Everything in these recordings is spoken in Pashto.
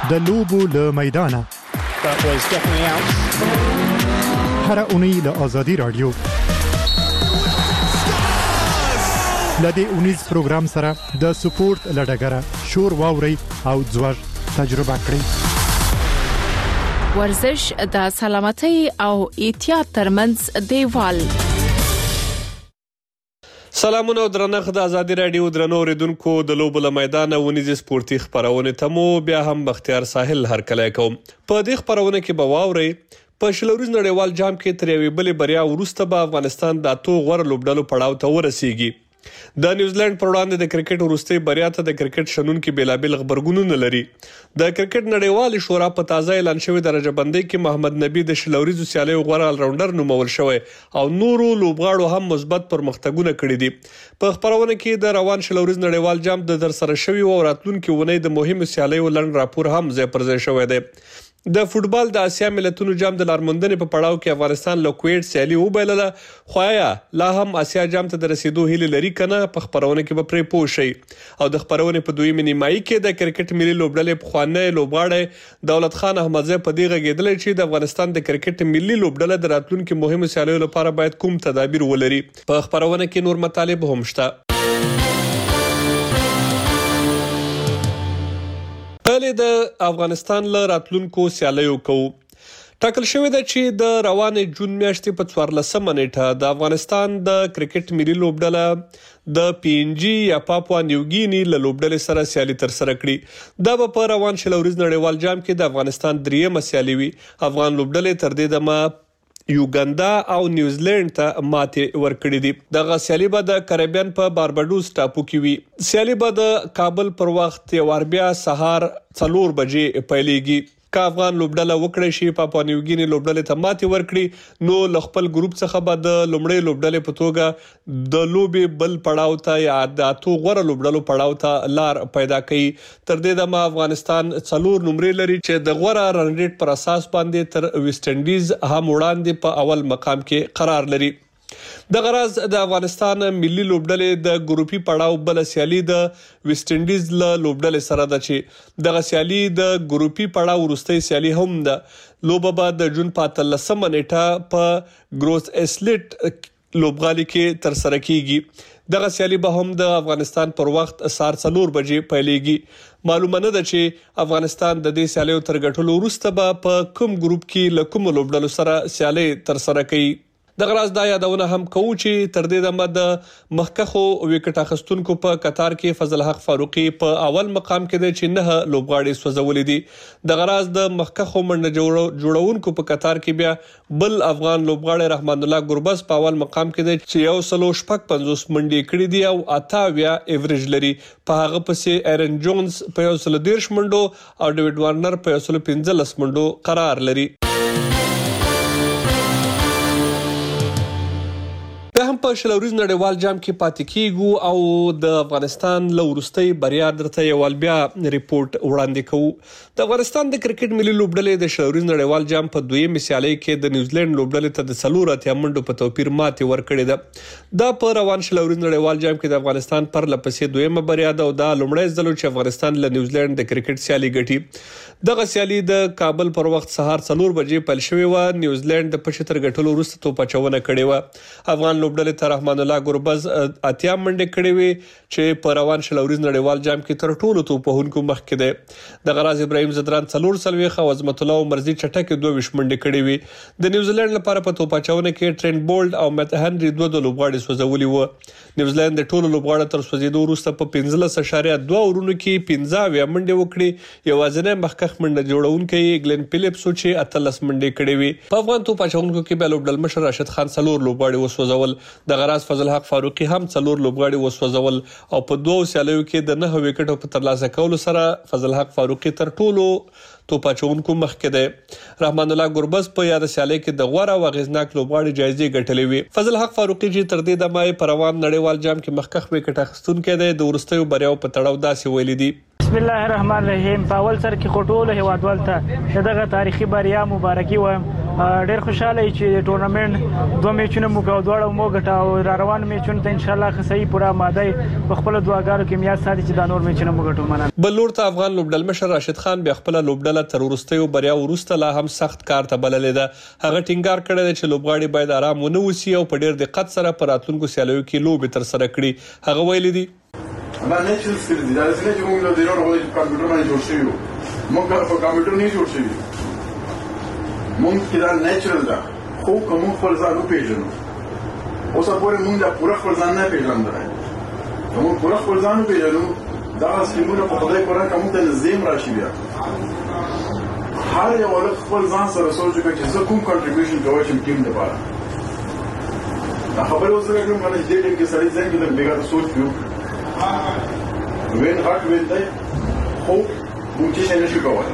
د لوبو له میدانه هر اونۍ له آزادي رادیو لدې اونیز پروګرام سره د سپورت لډګره شور واوري او ځوړ تجربه کړئ. ورزش د سلامتۍ او احتیاط ترمنځ دیوال. سلامونه او درنښت د آزادي رادیو درنو اوریدونکو د لوبو له میدانه ونیز سپورتي خبرونه تمو بیا هم بختیار ساحل هرکلی کوم. په دې خبرونه کې به واوري په شلوريز نړیوال جام کې تر یوې بلې بریا وروسته به افغانستان د اتو غوړ لوبډلو پړاو ته ورسیږي. د نیوزیلند پر وړاندې د کرکټ وروستي بریا ته د کرکټ شنونکو بیلابل خبرګونونه لري. د کرکټ نړیوال شورا په تازه اعلان شوی درجه بندۍ کې محمد نبی د شلوريزو سیالیو غوړ آل راونډر نومول شوی او نورو لوبغاړو هم مثبت پرمختګونه کړي دي. په خبرونه کې د روان شلوريز نړیوال جام د درسره شوی او راتلونکو ونې د مهمو سیالیو لړن راپور هم ځای پر ځای شوی دی. د فوتبال د اسیا ملتونو جام د لارموندنې په پړاو کې افغانستان له کویټ سیالي وبایلله، خو لا هم اسیا جام ته د رسیدو هیله لري کنه. په خبرونه کې به پرې پوه شئ. او د خبرونه په دویمه نیمایي کې د کرکټ ملي لوبډلې پخوانی لوبغاړی دولت خان احمدزی په دې غږېدلی چې د افغانستان د کرکټ ملي لوبډله د راتلونکو مهمو سیالیو لپاره باید کوم تدابیر ولري. په خبرونه کې نور مطالب هم شته. د افغانستان له راتلونکو سیالیو کو ټاکل شوې ده چې د روانې جون میاشتې په 14 نیټه د افغانستان د کرکټ ملي لوبډله د پی ان جی یا پاپوا نیوګینی له لوبډلې سره سیالي تر سره کړي. دا به په روان شلوريز نړیوال جام کې د افغانستان دریمه سیالي وي. افغان لوبډلې تر دې دمه یوګاندا او نیوزیلند ته ماتې ورکړې دي. دغه سیالي به د کریبین په بارباډوس ټاپو کې وي. سیالي به د کابل پر وخت یواربیا سهار 4 بجې پیلېږي. که افغان لوبډله وکړي شي پاپوا نیوګینی لوبډلې ته ماتې ورکړي نو ل خپل ګروپ څخه به د لومړی لوبډلې په توګه د لوبې بل پړاو ته یا د اتو غوړ لوبډلو پړاو ته لار پیدا کړي. تر دې دمه افغانستان 4 نمرې لري چې د غوړ رن ریټ پر اساس باندې تر ویسټ انډیز هم وړاندې په اول مقام کې قرار لري. د غرض د افغانستان ملي لوبډلې د ګروپي پړاو بل سیالي د ویسټ انډیز له لوبډلې سره ده چې دغه سیالي د ګروپي پړاو وروستي سیالي هم ده. لوبه به د جون په 13 نیټه په گروس اسلیټ لوبغالي کې تر سره کیږي. دغه سیالي به هم د افغانستان پر وخت سار 4 بجې پیلېږي. معلومه نه ده چې افغانستان د دې سیالیو تر ګټلو وروسته به په کوم ګروپ کې له کوم لوبډلو سره سیالي تر سره کوي. د غراز دا یادونه هم کوو چې تر دې دمه د مخکخو وکټ اخیستونکو په قطار کې فضل حق فاروقي په اول مقام کې دی چې 9 لوبغاړي سوځولې دي. د غراز د مخکخو منډه جوړونکو په قطار کې بیا بل افغان لوبغاړي رحمان الله ګربز په اول مقام کې دی چې 150 منډې کړې دي او 28 ایوریج لري. په هغه پسې ایرن جونز په 130 منډو او ډیوډ وارنر په 115 منډو قرار لري. هم په شلوريز نړیوال جام کې پاتې کیږو او د افغانستان له وروستي بریا درته یو بیا ریپورت وړاندې کوو. د افغانستان د کرکټ ملي لوبډلې د شلوريز نړیوال جام په دویمه سیالي کې د نیوزیلند لوبډلې ته د 4 منډو په توپیر ماتې ورکړې ده. دا په روان شلوريز نړیوال جام کې د افغانستان پر لپسې دویمه بریا ده او دا لومړی ځل چې افغانستان له نیوزیلند د کرکټ سیالي ګټي. دغه سیالي د کابل پر وخت سهار 4 بجې پیل شوې و. نیوزیلند د پښتر ګټلو وروسته توپچونه کړې و. افغان لوبډلې ته رحمان الله ګربز 80 منډې کړې وي چې په روان شلوريز نړیوال جام کې تر ټولو توپوهونکو مخکې دی. د غراز ابراهیم زدران 4 او عظمت الله مرزي چټک 22 منډې کړې وي. د نیوزیلند لپاره په توپچونه کې ټرینټ بولډ او میت هنري 2 لوبغاړي سوځولي وو. نیوزیلند د ټولو لوبغاړو تر سوځیدو وروسته په 15.2 اورونو کې 15 منډې وکړي. یوازینی مخکخ منډه جوړونکی ګلن فلیپس چې 18 منډې کړې وي. په افغان توپچونکو کې به لوبډل مشر راشد خان 4 لوبغاړي وسوځول. د غراز فضل حق فاروقي هم 4 لوبغاړي وسوځول او په 2 سیالیو کې د 9 وکټو په ترلاسه کولو سره فضل حق فاروقي تر ټولو توپچونکو مخکې دی. رحمان الله ګربز په یاد سیالي کې د غوړه او غزناک لوبغاړي جایزې ګټلې وي. فضل حق فاروقي چې تر دې دمه په روان نړیوال جام کې مخکخ وکټ اخیستونکی دی د ورستیو بریاو په تړاو داسې ویلي دي. بسم الله الرحمن الرحیم. په اول سر کې خټول هیوادوال ته دغه تاریخي بریا مبارکي وایم ډېر خوشاله چې ټورنمنت 2 میچونه مو کوو دواړه مو ګټه او را روان میچونه ته ان شاء الله صحیح پوره ماده په خپل دعاګانو کې میاد ساتي چې دا نور میچونه مو ګټو مننه. بل لور ته افغان لوبډل مشر راشد خان بیا خپل لوبډل تر ورستیو بریا ورسته لا هم سخت کار ته بللې ده. هغه ټینګار کړی دی چې لوبغاړي باید آرام ونه وسی او په ډېر دقت سره پر راتلونکو سیالیو کې لوبې تر سره کړي. هغه ویلي دي دا نیچرل سکیل دي. دا څنګه چې موږ له ډیرو غوړي کمپیوټر باندې جوړ شوی یو. موږ په کمپیوټر نه جوړ شوی. موږ کې دا نیچرل ده. خو کوم خپل ځان وپېژنو. اوس پورې موږ دا پوره خپل ځان نه پیژندل. موږ پوره خپل ځان وپېژنو. دا سکیمونه په خدای قرآن کوم ته نظم راشي بیا. هر یو ولر خپل ځان سره سوچ وکړي چې زه کوم کنټریبیوشن کوم چې ټیم لپاره. دا خبره اوس راغلم باندې دې ټیم کې سړی ځان کې د بیګا سوچ کیو. وین هارت وین دی خو موږ چې نه شو کولای.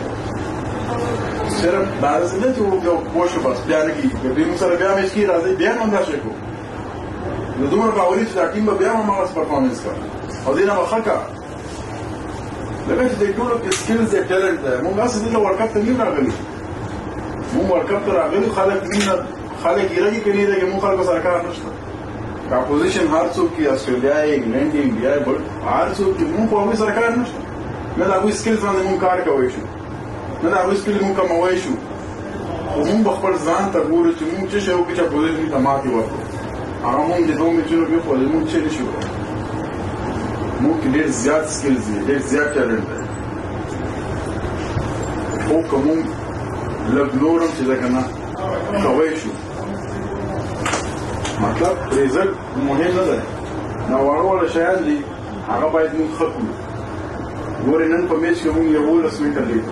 صرف دا څه نه چې یو پوښتنه بس بیا نه کیږي. دې موږ سره بیا مې سکی راځي بیا موږ راځو کو. نو دومره باورې چې دا ټیم به بیا موږ پرفارمنس کوي. او دې نه وخکا لکه چې د ټولو کې سکلز او ټیلنټ ده. موږ اصل دې ورلد کپ ته نه راغلي. موږ ورلد کپ ته راغلي خلک یې کوي دا چې موږ خلکو سره کار نشته. کا پوزیشن هر څوک کې استرالیا انګلند انډیا بل هر څوک کې موږ په هغه سره کار نشته. نه دا وې سکلز باندې موږ کار کوي شو. نه دا وې سکل موږ کوموي شو. موږ خپل ځان ته ګورو چې موږ چې شو کې چې پوزیشن ته ماتي ورکړو. هغه موږ د دوه میچونو په خپل موږ چې نشو. موږ ډېر زیات سکلز دي ډېر زیات ټیلنټ دی. خو کوم لږ نورم چې دا کنه کوي شو. مطلب ریزلټ مهم نه دی. نو وړو شیان دي هغه باید موږ ختم. ګورې نن په میچ کې موږ 11 منټه لیکو.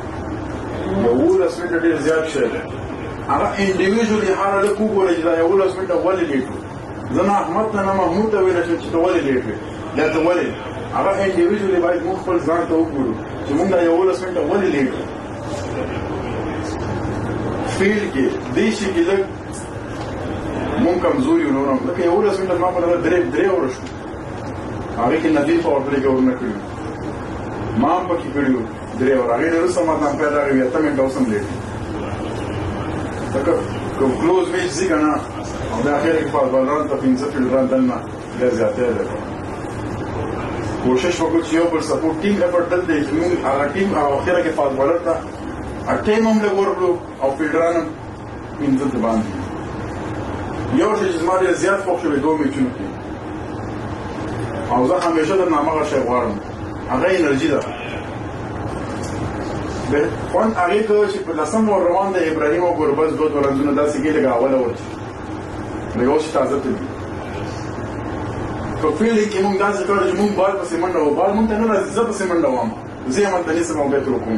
11 منټه ډېر زیات شی دی. هغه انډیویژوالي هر له کو ګورې چې دا 11 منټه ولې لیکو. زه نه احمد نه محمود ته ویل شم چې ته ولې لیکې. دا ته ولې هغه انډیویژوالي باید موږ خپل ځان ته وګورو چې موږ دا 11 منټه ولې لیکو. فیلډ کې دې شي کې لږ مونږ کمزوري ونورم لکه 11 منټه ما په درې ورشو. هغه کې ندی په اورپلې کې ورنه کړی. ما په کې کړیو درې ور هغه ډېر سم ما په راغی ته مې تاسو لیک. تک کوم کلوز میچ زی کنه او د اخر کې په بالران ته 15 فیلډران دلته ډېر زیاته ده. کوشش وکړو چې یو بل سپورټ ټیم افورت دلته چې موږ هغه ټیم او اخر کې فاز بالر ته اټیم هم له ورکړو او فیلډران 15 باندې. یو شی چې زما ډېر زیات خوښ شوی 2 میچونو کې او زه همیشه در نامه شی غواړم هغه انرژي ده. خوند هغې ته چې په 10 ور روان د ابراهیم او ګربز 2 رنزونه داسې کې لږه اوله ورچي لږه اوس تازه ته دي. په فیلډ کې موږ داسې کړو چې موږ بال پسې منډه وو. بال موږ ته نه راځي زه پسې منډه وم. زه یې همالته نیسم او بیا ترې کوم.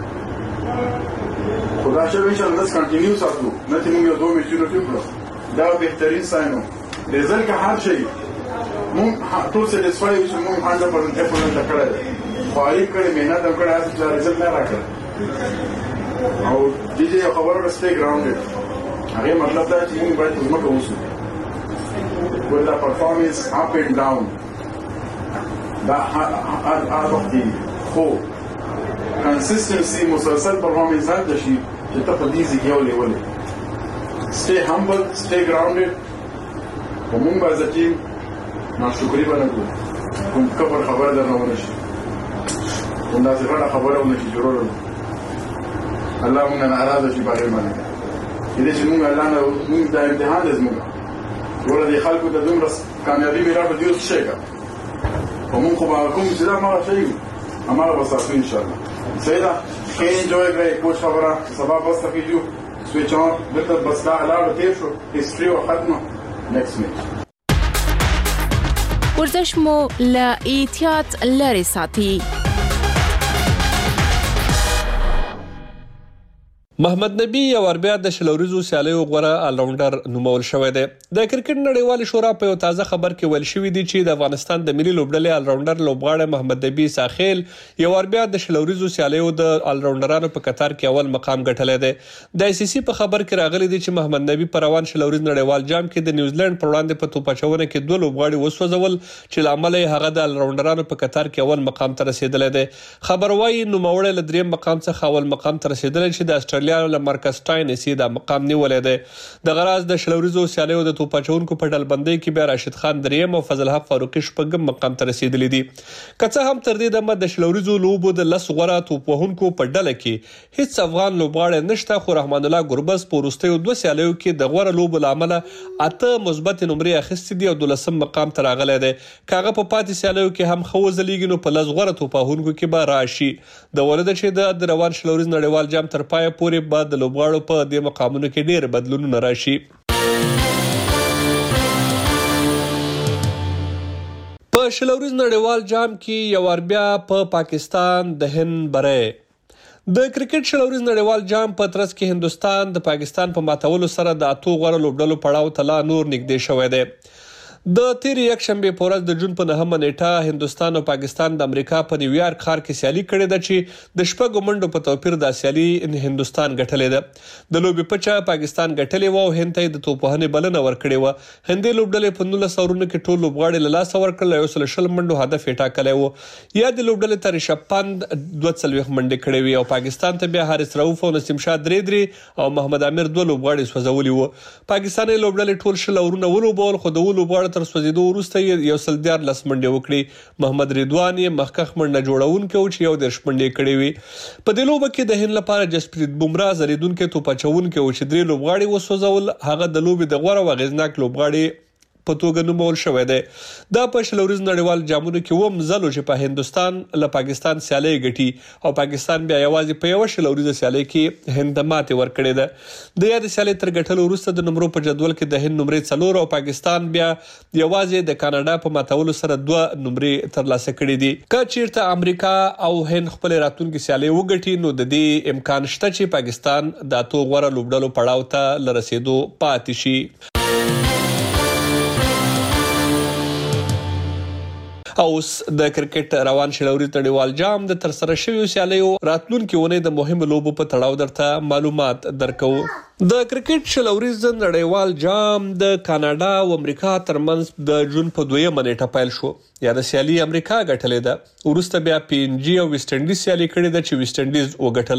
خو دا شی به انشاءالله داسې کنټینیو ساتو. نه چې موږ یو 2 میچونه کې وکړو. دا بهترین ساين و. ریزلټ کا هر شي مونږ ټول سټیسفای یو چې مونږ 100% افورت کړی. فعالیت کړی مهنت هم کړی چې ریزلټ نه راکړ. او دې یو خبره رسته ګراوندډ. هغه مطلب دا چې مونږ باید زموږ اوسو. ول دا پرفارمنس اپ اینڈ ډاون دا هر وخت دی. خو کنسستنسي مسلسل پرفارمنس هلته شي چې ته په دې ځای یو لیول. Stay humble, stay grounded. ومونږ به as a team ناشکري به نه کړو. کوم کبر خبره درنه ونه شي. کوم داسې غټه خبره ونه شي جوړولی. الله مونږ نه ناراضه شي په هغې باندې. کېدای شي مونږ الله نه مونږ دا امتحان دی زموږ. ګوره دې خلکو ته دومره کامیابي مې راکړه دې اوس څه کړه. خو مونږ خو به کوم چې دا هماغه شی وي هماغه به ساتو انشاءالله. صحیح ده. ښه انجوی کړئ کوچ خبره سبا بس ته کېږو. سویچ آن دلته بس دا لاړه تیر شو هیستري او ختمه. نیکسټ میچ ورزش مو له احتیاط لرې ساتي. محمد نبی یو وربیا د شلوریزو سیالیو غوره الراونډر نومول شوی دی. د کرکټ نړیوال شورا په یو تازه خبر کې ویل شوی دی چې د افغانستان د ملي لوبډلې الراونډر لوبغاړی محمد نبی ساخیل یو وربیا د شلوریزو سیالیو د الراونډرانو په قطار کې اول مقام ګټلی دی. د آی سی سی په خبر کې راغلی دی چې محمد نبی په روان شلوریز نړیوال جام کې د نیوزیلند پر وړاندې په توپ اچونه کې 2 لوبغاړي وسوځول چې لامل یې هغه د الراونډرانو په قطار کې اول مقام ته رسیدلی دی. خبر وايي نوموړی له 3 مقام څخه اول مقام ته رسیدلی چې د استرالیا له مرکز ټاینسي دا مقام نیولې ده. د غراز د شلوريزو سیالیو د توپاچونکو په ډلبندۍ کې بیا راشد خان دریم او فضل حق فاروقي شپږم مقام ته رسیدلی دي. که څه هم تر دې دمه د شلوريزو لوبو د 10 غوره توپوهونکو په ډله کې هیڅ افغان لوبغاړی نشته، خو رحمان الله ګربز په وروستیو 2 سیالیو کې د غوره لوبو له امله 8 مثبت نمرې اخیستې دي او 12 مقام ته راغلی دی. کاغه په پاتې سیالیو کې هم خو ځلیږي نو په 10 غوره توپوهونکو کې به راشي. د ولده چې د روان شلوريز نړیوال جام تر پای پورې به د لوبغاړو په دې مقامونو کې ډېر بدلونونه راشي. په شلوريز نړیوال جام کې یو ور بیا په پاکستان د هند بری. د کرکټ شلوريز نړیوال جام په ترڅ کې هندستان د پاکستان په ماتولو سره د 8 غوره لوبډلو پړاو ته لا نور نږدې شوی دی. د تیرې یک شنبه په ورځ د جون په 9 نیټه هندستان او پاکستان د امریکا په نیویارک ښار کې سیالي کړې ده چې د شپږو منډو په توپیر د سیالي هندستان ګټلې ده. د لوبي پچا پاکستان ګټلې و او هند ته د توپوهنې بلنه ورکړې و. هندي لوبډلې په 19 اورونو کې ټول لوبغاړي له لاس ورکړل او 120 منډو هدف یې ټاکلی و. یا د لوبډلې تر شپند 240 منډې کړې وي او پاکستان ته بیا حارث رؤوف او نسیم شاه درې او محمد امیر 2 لوبغاړي سوځولي و. پاکستاني لوبډلې ټول شل اورونه ولوبول، خو د لوبغاړو تر سوځیدو وروسته یو سل 14 منډې وکړي. محمد رضوان یې مخکخ منډه جوړونکی و چې 10 منډې کړې وي. په دې لوبه کې د هند لپاره جسپریت بومرا زریدونکو توپاچونکو و چې 3 لوبغاړي وسوځول. هغه د لوبې د غوره او غیزناک لوبغاړي په توګه نومول شوی دی. دا په شلوريز نړیوال جامونو کې وم ځلو چې په هندستان له پاکستان سیالي ګټي او پاکستان بیا یوازې په یو شلوريز سیالي کې هند ماته ورکړې ده. د یاد سیالي تر ګټلو وروسته د نمبرو په جدول کې د هند نمرې 4 او پاکستان بیا یوازې د کاناډا په ماتولو سره 2 نمرې ترلاسه کړې دي. که چیرته امریکا او هند خپل راتلونکي سیالي وګټي نو د دې امکان شته چې پاکستان د 8 غوره لوبډلو پړاو ته لرسېدو پاتې شي. اوس د کرکټ روان شلوريز نړیوال جام د تر سره شویو سیالیو راتلونکي ونې د مهمو لوبو په تړاو درته معلومات درکو. د کرکټ شلوريز نړیوال جام د کاناډا او امریکا ترمنځ د جون په 2 نیټه پیل شو. یا د سیالي امریکا ګټلې ده، ورسته بیا پی ان جی او ویسټ انډیز سیالي کړې ده چې ویسټ انډیز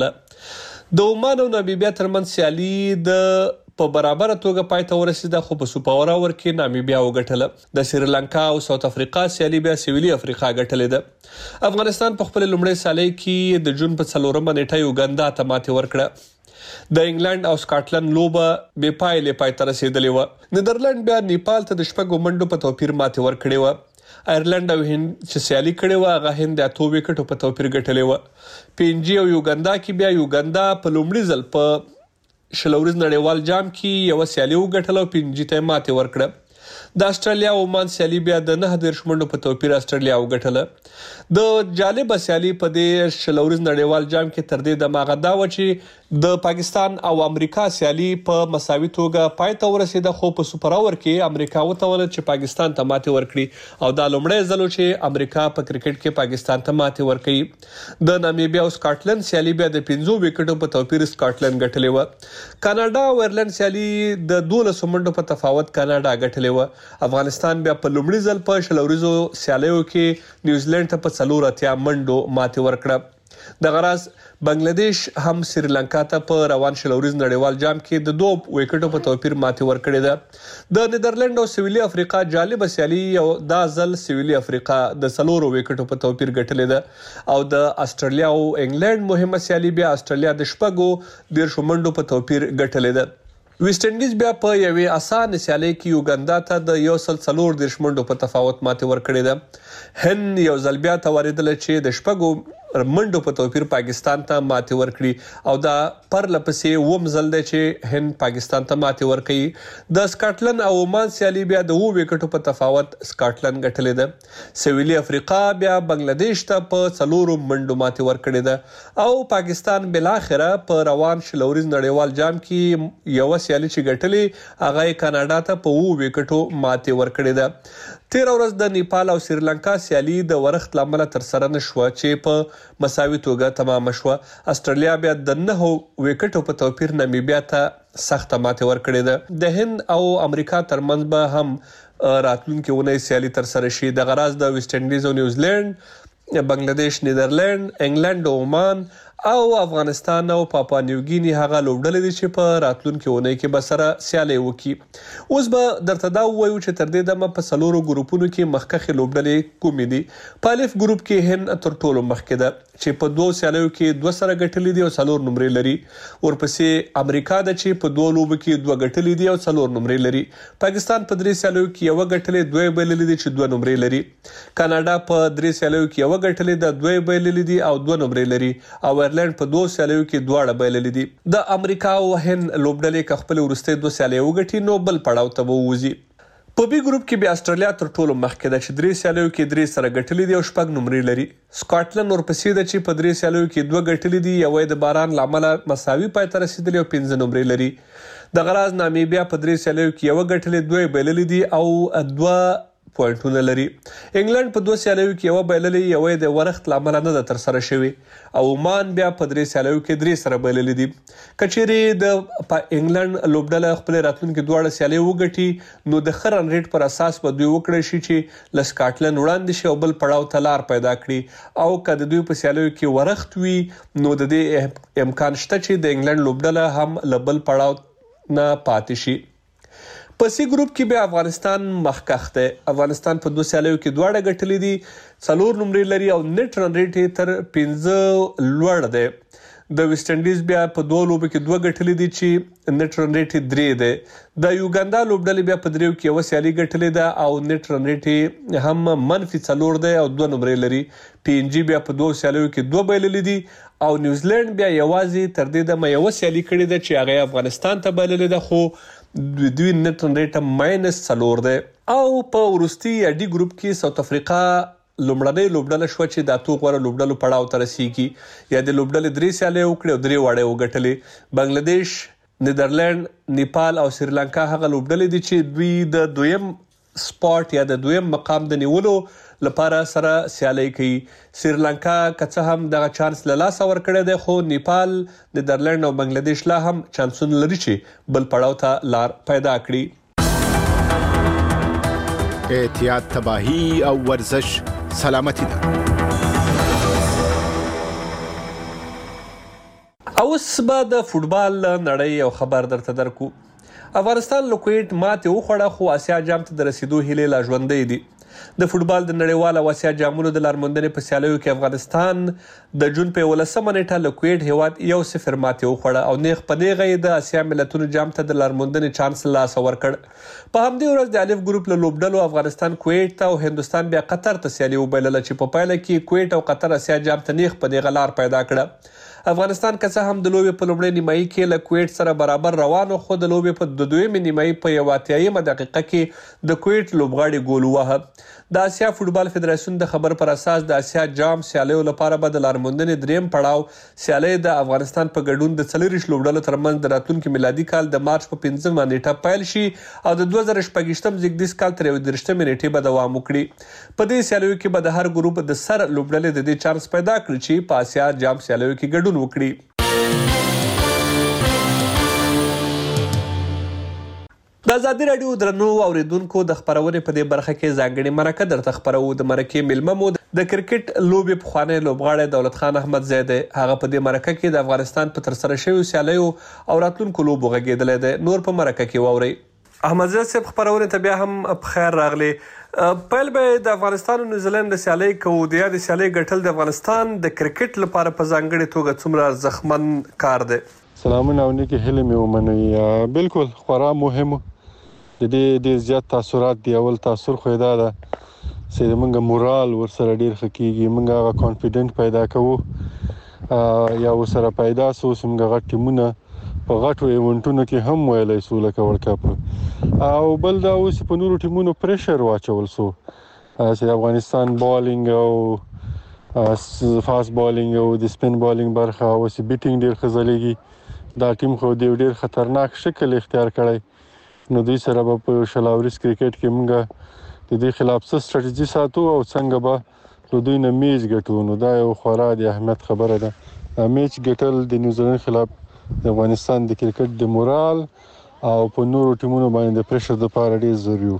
وګټله. د عمان او نامیبیا ترمنځ سیالي د په برابر توګه پای ته ورسیده، خو په سوپر اور کې نامیبیا وګټله. د سریلانکا او ساوث افریقا سیالي بیا سویلي افریقا ګټلې ده. افغانستان په خپل لومړی سیالي کې د جون په 4 نیټه یوګاندا ته ماتې ورکړه. د انګلند او سکاټلند لوبه بې پایلې پای ته رسیدلې و. نیدرلند بیا نیپال ته د شپږو منډو په توپیر ماتې ورکړې و. آیرلند او هند چې سیالي کړې و هغه هند د 8 وکټو په توپیر ګټلې و. پی ان جی او یوګاندا کې بیا یوګاندا په لومړي ځل په شلوريز نړیوال جام کې یو سیالي وګټله او پی ان جی ته ماتې ورکړه. د استرالیا او عمان سیالي بیا د 9 منډو په توپیر استرالیا وګټله. د جالب سیالي په دې شلوريز نړیوال جام کې تر دې د ماغدا و چې د پاکستان او امریکا سیالي په مساوي توګه پای ته ورسیده، خو په سوپر اور کې امریکا وتول چې پاکستان ته ماتې ورکړي او دا لومړی ځل چې امریکا په کرکټ کې پاکستان ته ماتې ورکړي. د نامیبیا او سکاټلند سیالي بیا د 15 وکټو په توپیر سکاټلند ګټلې و. کاناډا او آیرلند سیالي د 12 منډو په تفاوت کاناډا ګټلې و. افغانستان بیا په لومړي ځل په شلوريزو سیالیو کې نیوزیلند ته په 4 منډو ماتې ورکړه. د غراز بنگلاديش هم سریلانکا ته په روان شلوريز نړیوال جام کې د 2 وکټو په توپیر ماتې ورکړې ده. د نیدرلند او سویلي افریقا جالب سیالي او دا ځل سویلي افریقا د 4 وکټو په توپیر ګټلې ده او د استرالیا او انګلند مهمه سیالي بیا استرالیا د 10 منډو په توپیر ګټلې ده. ویسټ انډیز بیا په یوې اسانه سیالي کې یوګاندا ته د 140 منډو په تفاوت ماتې ورکړې ده. هند یو ځل بیا توریدل چې د 10 منډو په توپیر پاکستان ته ماتې ورکړي او دا پر لپسې وم ځل دی چې هند پاکستان ته ماتې ورکړي. د سکاټلند او عمان سیالي بیا د 2 وکټو په تفاوت سکاټلند ګټلې ده. سویلي افریقا بیا بنگلاديش ته په 4 منډو ماتې ورکړې ده او پاکستان بل اخره په روان شلوريز نړیوال جام کې یو سیالي چې ګټلې هغه کاناډا ته په 2 وکټو ماتې ورکړې ده. 13 ورځ د نیپال او سریلانکا سیالي د ورخت لامل تر سره نشو چې په مساوي توګه تمام شو. استرالیا بیا د 9 وکټو په توپیر نامیبیا ته سخت ماتې ورکړې ده. د هند او امریکا ترمنځ به هم راتلونکي ونې سیالي تر سره شي. د غراز د ویسټ انډیز او نیوزیلند، بنگلاديش، نیدرلند، انګلند او عمان او افغانستان او پاپوا نیوګینی هغه لوبډلې دي چې په راتلونکي اونۍ کې به سره سیالي وکړي. اوس به درته دا ووایو چې تر دې دمه په 4 ګروپونو کې مخکښې لوبډلې کومې دي. په الف ګروپ کې هند تر ټولو مخکې ده چې په 2 سیالیو کې 2 سره ګټلې دي او 4 نمرې لري. ورپسې امریکا ده چې په 2 لوبو کې 2 ګټلې دي او 4 نمرې لري. پاکستان په 3 سیالیو کې 1 ګټلې 2 بایللې دي چې 2 نمرې لري. کاناډا په 3 سیالیو کې 1 ګټلې ده 2 بایللې دي او 2 نمرې لري. او آیرلند په 2 سیالیو کې 2 بایللې دي. د امریکا او هند لوبډلې که خپل ورسته 2 سیالۍ وګټي نو بل پړاو ته ووځي. په بي ګروپ کې بیا استرالیا تر ټولو مخکې ده چې 3 سیالیو کې 3 سره ګټلې دي او 6 نمرې لري. سکاټلند ورپسې ده چې په 3 سیالیو کې 2 ګټلې دي، یوه د باران لامل مساوي پای ته رسیدلې او 5 نمرې لري. د غراز نامیبیا په 3 سیالیو کې 1 ګټلې 2 بایللې دي او 2 پوینټونه لري. انګلند په 2 سیالیو کې 1 بایللې، یوه د ورښت لامل نه ده تر سره شوی. او عمان بیا په 3 سیالیو کې 3 سره بایللې دي. کچېرې د انګلند لوبډله خپل راتلونکي 2 سیالۍ وګټي نو د ښه رن ریټ پر اساس به دوی وکړی شي چې له سکاټلند وړاندې شي او بل پړاو ته لار پیدا کړي. او که د دوی په سیالیو کې ورښت وي نو د دې امکان شته چې د انګلند لوبډله هم له بل پړاو نه پاتې شي. په سی ګروپ کې به افغانستان مخکښ دی. افغانستان په 2 سیالیو کې 2 ګټلې دي، 4 نمرې لري او نت رن ریټ تر 15 لوړ دی. د ویسټ انډیز بیا په 2 لوبو کې 2 ګټلې دي چې نت رن ریټ 3 دی. د یوګاندا لوبډلې بیا په 3 کې 1 سیالي ګټلې ده او نت رن ریټ هم -4 دی او 2 نمرې لري. پی ان جی بیا په 2 سیالیو کې 2 بایللې دي او نیوزیلند بیا یوازې تر دې دمه 1 سیالي کړې ده چې هغه افغانستان ته بایللې ده، خو دوی نت رن ریټ -4 دی. او په وروستي ډي ګروپ کې ساوث افریقا لومړنۍ لوبډله شوه چې د 8 غوره لوبډلو پړاو ته رسیږي. یا د لوبډلې 3 سیالۍ وکړې او 3 واړې وګټلې. بنگلاديش، نیدرلند، نیپال او سریلانکا هغه لوبډلې دي چې دوی د 2م سپاټ یا د 2م مقام د نیولو لپاره سره سیالۍ کوي. سریلانکا که څه هم دغه چانس له لاسه ورکړی دی، خو نیپال، نیدرلند او بنگلاديش لا هم چانسونه لري چې بل پړاو ته لار پیدا کړي. احتیاط، تباهی او ورزش سلامتی ده. اوس به د فوټبال نړۍ یو خبر درته درکو. افغانستان له کویټ ماتې وخوړه خو آسیا جام ته د رسیدو هیلې لا ژوندۍ دي. د فوټبال د نړیوال او آسیا جامونو د لارموندنې په سیالیو کې افغانستان د جون په 18 نیټه له کویټ هیواد 1-0 ماتې وخوړه او نیغ په نیغه یې د آسیا ملتونو جام ته د لارموندنې چانس لاس ورکړ. په همدې ورځ د الف ګروپ له لوبډلو افغانستان کویټ ته او هندستان بیا قطر ته سیالي وبایلله چې په پایله کې کویټ او قطر آسیا جام ته نیغ په نیغه لار پیدا کړه. افغانستان که څه هم د لوبې په لومړۍ نیمایي کې له کویټ سره برابر روان و، خو د لوبې په 2مې نیمایي په 80مه دقیقه کې د کویټ لوبغاړي ګول وواهه. د آسیا فوټبال فدراسیون د خبر پر اساس د آسیا جام سیالیو لپاره به د لارموندنې 3م پړاو سیالۍ د افغانستان په ګډون د 40 لوبډلو ترمنځ د راتلونکي میلادي کال د مارچ په 15مه نیټه پیل شي او د 2026م زیږدیز کال تر 31مې نیټې به دوام وکړي. په دې سیالیو کې به د هر ګروپ د سر لوبډلې د دې چانس پیدا کړي چې په آسیا جام سیالیو کې ګډون وکړي. د ازادي راډیو درنو اوریدونکو د خبرونې په دې برخه کې ځانګړې مرکه درته خبرو. د مرکې میلمه مو د کرکټ لوبې پخوانی لوبغاړی دولت خان احمد زی دی. هغه په دې مرکه کې د افغانستان په ترسره شویو سیالیو او راتلونکو لوبو غږېدلی دی. نور په مرکه کې واورئ. احمد زی صاحب خبرونې ته بیا هم په خیر راغلی. پیل به د افغانستان او نیوزیلند د سیالۍ کوو. د یادې سیالۍ ګټل د افغانستان د کرکټ لپاره په ځانګړې توګه څومره ارزښتمن کار دی؟ سلامونه او نیکې هیلې مې ومنئ. بالکل خورا مهم د دې ډېر زیات تاثرات دی. اول تاثر خو دا ده چې موږ مورال ورسره ډېر ښه کېږي، موږ هغه کانفیډنټ پیدا کوو یا ورسره پیدا سو چې موږ غټ ټیمونه په غټو ایونټونو کې هم ویلی سو لکه ورلډ کپ. او بل دا اوس په نورو ټیمونو پریشر واچول سو چې د افغانستان بالینګ او فاست بالینګ او د سپین بالینګ برخه اوس بیټینګ ډېر ښه ځلیږي. دا ټیم خو د یو ډېر خطرناک شکل اختیار کړی. نو دوی سره به په شلاوريز کرکټ کې موږ د دې خلاف څه سټریټجي ساتو او څنګه به له دوی نه میچ ګټو. نو دا یو خورا د اهمیت خبره ده. میچ ګټل د نیوزیلند خلاف د افغانستان د کرکټ د مورال او په نورو ټیمونو باندې د پریشر لپاره ډېر ضروري و.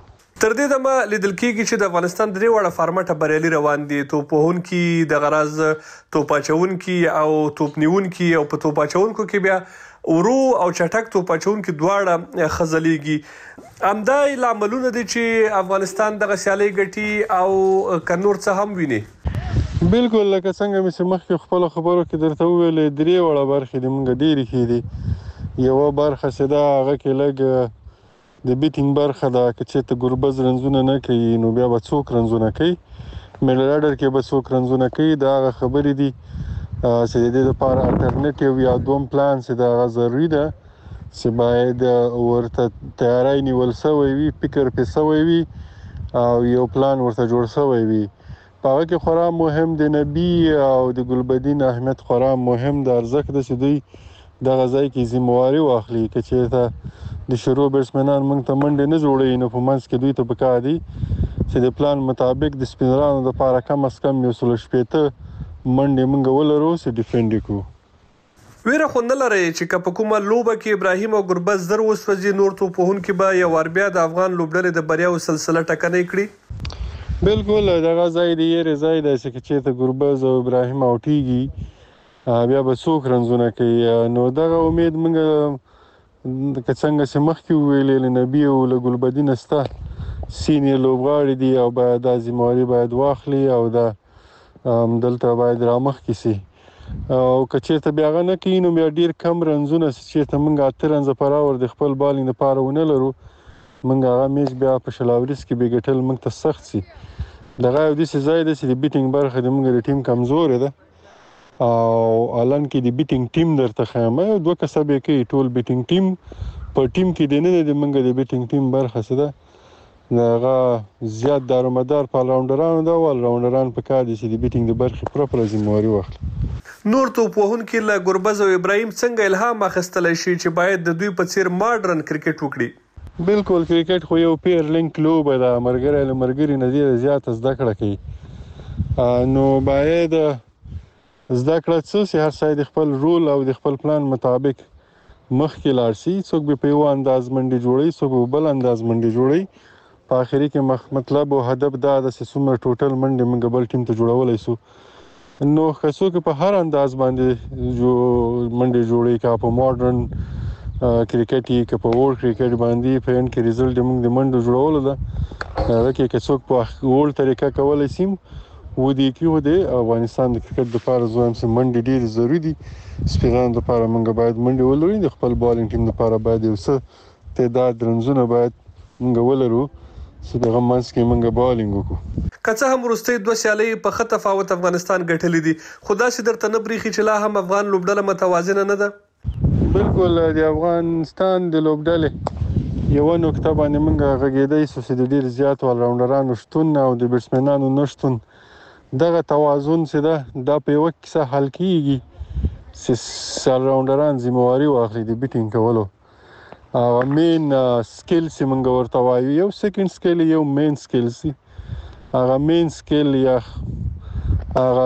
تر دې دمه لیدل کېږي چې د افغانستان درې واړه فارمټه بریالي روان دي. توپوهونکي، د غراض توپ اچونکي او توپ نیونکي، او په توپ اچونکو کې بیا ورو او چټک توپ اچونکي دواړه خزلېږي. همدا لاملونه دي چې افغانستان دغه سیالۍ ګټي او که نور څه هم ویني. بالکل لکه څنګه مې مخکې خپلو خبرو کې درته وویلې، درې واړه برخې د موږ ډېرې ښې دي. یوه برخه چې ده هغه کې لږ د بیټینګ برخه ده. که چېرته ګربز رنزونه نه کوي نو بیا به څوک رنزونه کوي، میډل اډر کې به څوک رنزونه کوي. دا هغه خبرې دي چې د دې لپاره الټرنیټیو یا دوم پلان چې د هغه ضروري ده چې باید ورته تیاری نیول سوی وي، فکر پې سوی وي او یو پلان ورته جوړ سوی وي. په هغه کې خورا مهم د نبي او د ګلبدین اهمیت خورا مهم د ارزښت ده چې دوی دغه ځای کې ذمهواري واخلي. که چېرته د شروع بیټسمنان موږ ته منډې نه جوړوي نو په منځ کې دوی ته پکار دي چې د پلان مطابق د سپینرانو دپاره کم از کم 160 منډې موږ ولرو چې ډیفینډ یې کړو. ویره خو نه لرئ چې که په کومه لوبه کې ابراهیم او ګربز زر وسوځي، نور توپوهونکي به یو وار بیا د افغان لوبډلې د بریاو سلسله ټکنۍ کړي؟ بالکل دغه ځای د یېرې ځای دی چې که چېرته ګربز او ابراهیم اوټېږي بیا به څوک رنزونه کوي. نو دغه امید موږ که څنګه چې مخکې وویلې له نبي او له ګلبدینه سته سینیر لوبغاړي دي او باید دا ذمهواري باید واخلي او دا دلته باید رامخکې سي. او که چېرته بیا هغه نه کوي نو بیا ډېر کم رنزونه چېرته موږ 8 رنزه پر اور د خپل بالینګ لپاره ونه لرو، موږ هغه میچ بیا په شلاوریز کې بیا ګټل موږ ته سخت سي. دغه یو داسې ځای دی چې د بیټینګ برخه د موږ د ټیم کمزورې ده او الان کې د بیټینګ ټیم درته ښیم. یو دوه کسه به کوي ټول بیټینګ ټیم په ټیم کې دی نه د موږ د بیټینګ ټیم برخه څه ده هغه زیات دارومدار په راونډرانو ده او راونډران په کار دي چې د بیټینګ د برخې پراپر ذمهواري واخلي. نور توپوهونکي له ګربز او ابراهیم څنګه الهام اخیستلی شي چې باید د دوی په څیر ماډرن کرکټ وکړي؟ بالکل کرکټ خو یو پیر لینک لوبه ده، ملګری له ملګري نه ډېره زیاته زده کړه کوي. نو باید زده کړه څه چې هر ځای د خپل رول او د خپل پلان مطابق مخکې لاړ شي. څوک به په یو انداز منډې جوړوي، څوک به بل انداز منډې جوړوي. په آخري کې مطلب او هدف دا ده چې څومره ټوټل منډې موږ بل ټیم ته جوړولی سو. نو که څوک په هر انداز باندې منډې جوړوي، که په ماډرن کرکټ یې که په وولډ کرکټ باندې په اند کې ریزلټ موږ د منډو جوړولو ده. هغه کې که څوک په وولډ طریقه کولی شي ودې کې د افغانستان د کرکټ لپاره زه وایم چې منډې ډېرې ضروري دي. سپینانو لپاره موږ باید منډې ولرو، د خپل بالینګ ټیم لپاره باید یو څه تعداد رنزونه باید موږ ولرو چې دغه منځ کې موږ بالینګ وکړو. که څه هم وروستۍ دوه سیالۍ په ښه تفاوت افغانستان ګټلې دي، خو داسې درته نه برېښي چې لا هم افغان لوبډله متوازنه نه ده؟ بالکل د افغانستان د لوبډلې یوه نکته باندې موږ غږېدی سو چې د ډېر زیاتو الراونډرانو شتون او د بیټسمنانو نه شتون، دغه توازن چې ده دا په یوه کیسه حل کېږي چې الراونډران ذمهواري واخلي د بیټینګ کولو. مین سکیل چې موږ ورته وایو، یو سیکنډ سکیل یو مین سکیل سي. هغه مین سکیل یا هغه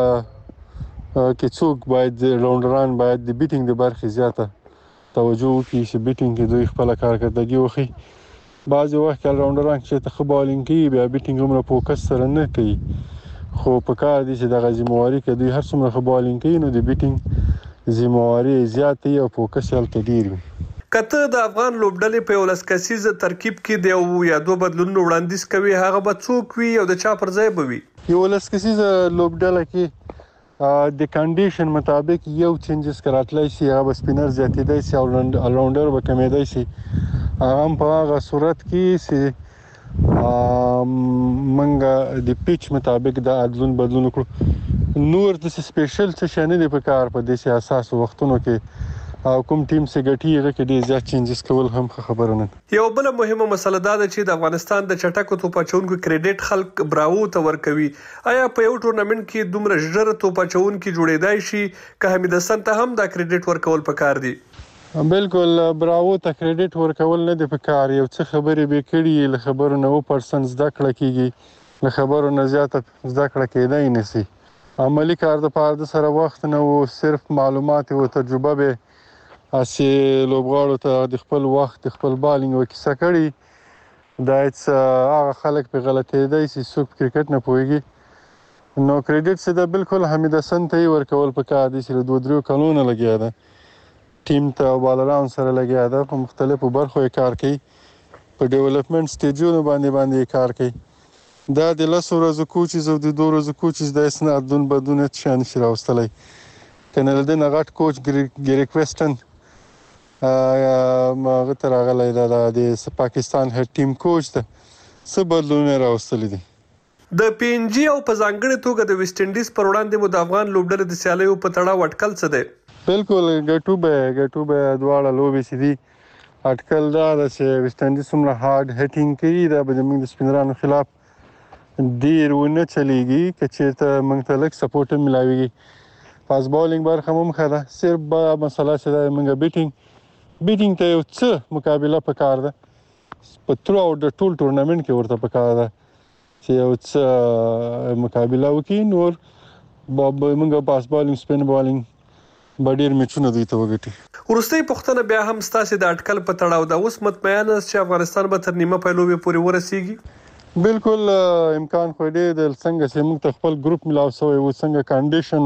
کې څوک باید راونډران باید د بیټینګ د برخې زیاته توجه وکړي چې بیټینګ کې دوی خپله کارکردګي وښي. بعضې وخت کې راونډران چې ته ښه بالینګ کوي بیا بیټینګ هومره فوکس سره نه کوي، خو په کار دي چې دغه ذمهواري که دوی هر څومره ښه بالینګ کوي نو د بیټینګ ذمهواري زیات وي او فوکس یې هلته ډېر وي. که ته د افغان لوبډلې په 11 کسیز ترکیب کې د یو یا دوه بدلونونو وړاندیز کوي، هغه به څوک وي او د چا پر ځای به وي؟ 11 کسیزه لوبډله کې د کنډیشن مطابق یو چینجز که راتلی شي، هغه به سپینر زیاتېدی شي او الراونډر به کمیدی شي. هغه هم په هغه صورت کې چې موږ د پیچ مطابق د بدلون وکړو. نور داسې سپیشل څه شی نه دی په کار په داسې حساسو وختونو کې، او کوم ټیم چې ګټي هغه کې ډېر زیات چینجز کول هم ښه خبره نه ده. یو بله مهمه مسله دا ده چې د افغانستان د چټکو توپ اچوونکو کریډټ خلک براوو ته ورکوي. آیا په یو ټورنمنټ کې دومره ژر توپ اچوونکي جوړېدای شي که حمید حسن ته هم دا کریډټ ورکول پکار دي؟ بالکل براوو ته کریډټ ورکول نه دی پکار. یو څه خبرې به کړي، له خبرو نه 2% زده کړه کېږي، له خبرو نه زیاته زده کړه کېدای نه شي. عملي کار دپاره د سره وخت نه و، صرف معلومات او تجربه به اسې لوبغاړو ته د خپل وخت د خپل بالینګ او کیسه کړي دا هغه خلک په غلطېدی چې څوک په کرکټ نه پوهېږي نو کریډټ چې ده بالکل حمید حسن ته یې ورکول پکار دي چې له 2-3 کلونو لګیا ده ټیم ته او بالرانو سره لګیا ده په مختلفو برخو یې کار کوي په ډیولپمنټ سټیجونو باندې یې کار کوي دا د 10 ورځو کوچز او د 2 ورځو کوچز د اسناد دون بدون هیڅ شی نشي راوستلی کنه له دې نه غټ کوچ ګریک ویسټن هغه ته راغلی دا د پاکستان هیډ ټیم کوچ ته څه بدلونونه راوستلی دي د پی ان جی او په ځانګړې توګه د ویسټ انډیز پر وړاندې مو د افغان لوبډلې د سیالیو په تړاو اټکل څه دی بالکل ګټو به دواړه لوبې چې دي اټکل دا ده چې ویسټ انډیز څومره هارډ هیټینګ کوي دا به زموږ د سپینرانو خلاف ډېر ونه چلیږي که چېرته موږ ته لږ سپورټ هم میلاویږي فاست بالینګ برخه هم ښه ده صرف به مسله چې ده موږ بیټینګ ته یو څه مقابله پکار ده په تھرو آوټ د ټول ټورنمنټ کې ورته پکار ده چې یو څه مقابله وکړي نور موږ پاست بالینګ سپین بالینګ به ډېر میچونه دوی ته وګټي وروستۍ پوښتنه بیا هم ستاسې د اټکل په تړاو ده اوس مطمئن یاست چې افغانستان به تر نیمه پای لوبې پورې ورسیږي بالکل امکان خو ډېر دی څنګه چې موږ ته خپل ګروپ میلاو شوی و څنګه کنډیشن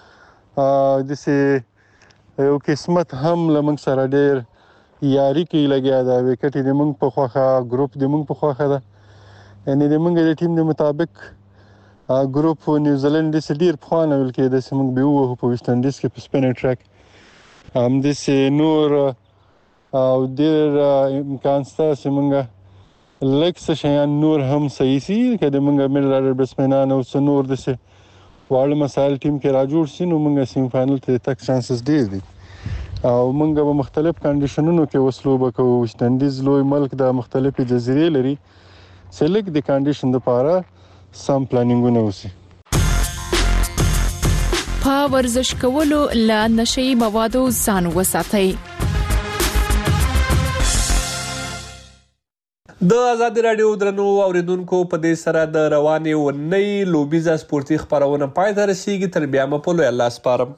داسې یو قسمت هم له موږ سره ډېر یاري کې لګیا ده وکټ یې د موږ په خوښه ګروپ د موږ په خوښه ده یعنې د موږ د ټیم د مطابق ګروپ نیوزیلند داسې ډېر پخوا نه ویل کېده چې موږ به ووهو په ویسټ انډیز کې په سپین ټریک همداسې نور او ډېر امکان شته چې موږ لږ څه شیان نور هم صحیح شي که د موږ میډل آرډر بیټسمینان او څه نور داسې واړه مسایل ټیم کې راجوړ شي نو موږ سیمی فاینل ته د تګ چانسز ډېر دي او موږ به مختلف کنډیشنونو کې اوس لوبه کوو ویسټ انډیز لوی ملک د مختلفې جزیرې لري چې لږ د کنډیشن دپاره سم پلانینګونه وشي په ورزش کولو له نشئی موادو ځان وساتئ. د آزادي رادیو درنو اوریدونکو په دې سره د روانې ونې لوبیزه سپورتي خبرونه پای ته رسیږي تر بیا مو په لوی الله سپارم.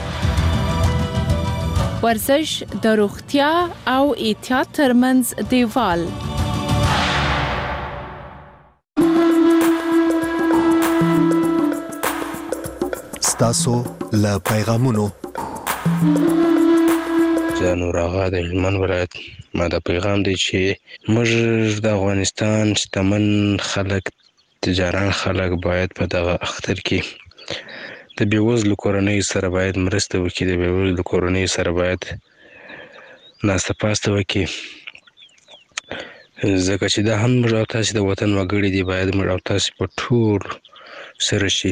ورزش د روغتیا او احتیاط ترمنځ دیوال ستاسو له پیغامونو زانو راغا د هلمند ولایت ما دا پیغام دی چې موږ د افغانستان شتمن خلک تجاران خلک باید په دغه اختر کې د بیوزلو کورنۍ سره باید مرسته وکړي د بیوزلو کورنۍ سره باید ناسته پاسته وکړي ځکه چې دا هم موږ او تاسې د وطن وګړي دي باید موږ او تاسې په ټول سره شي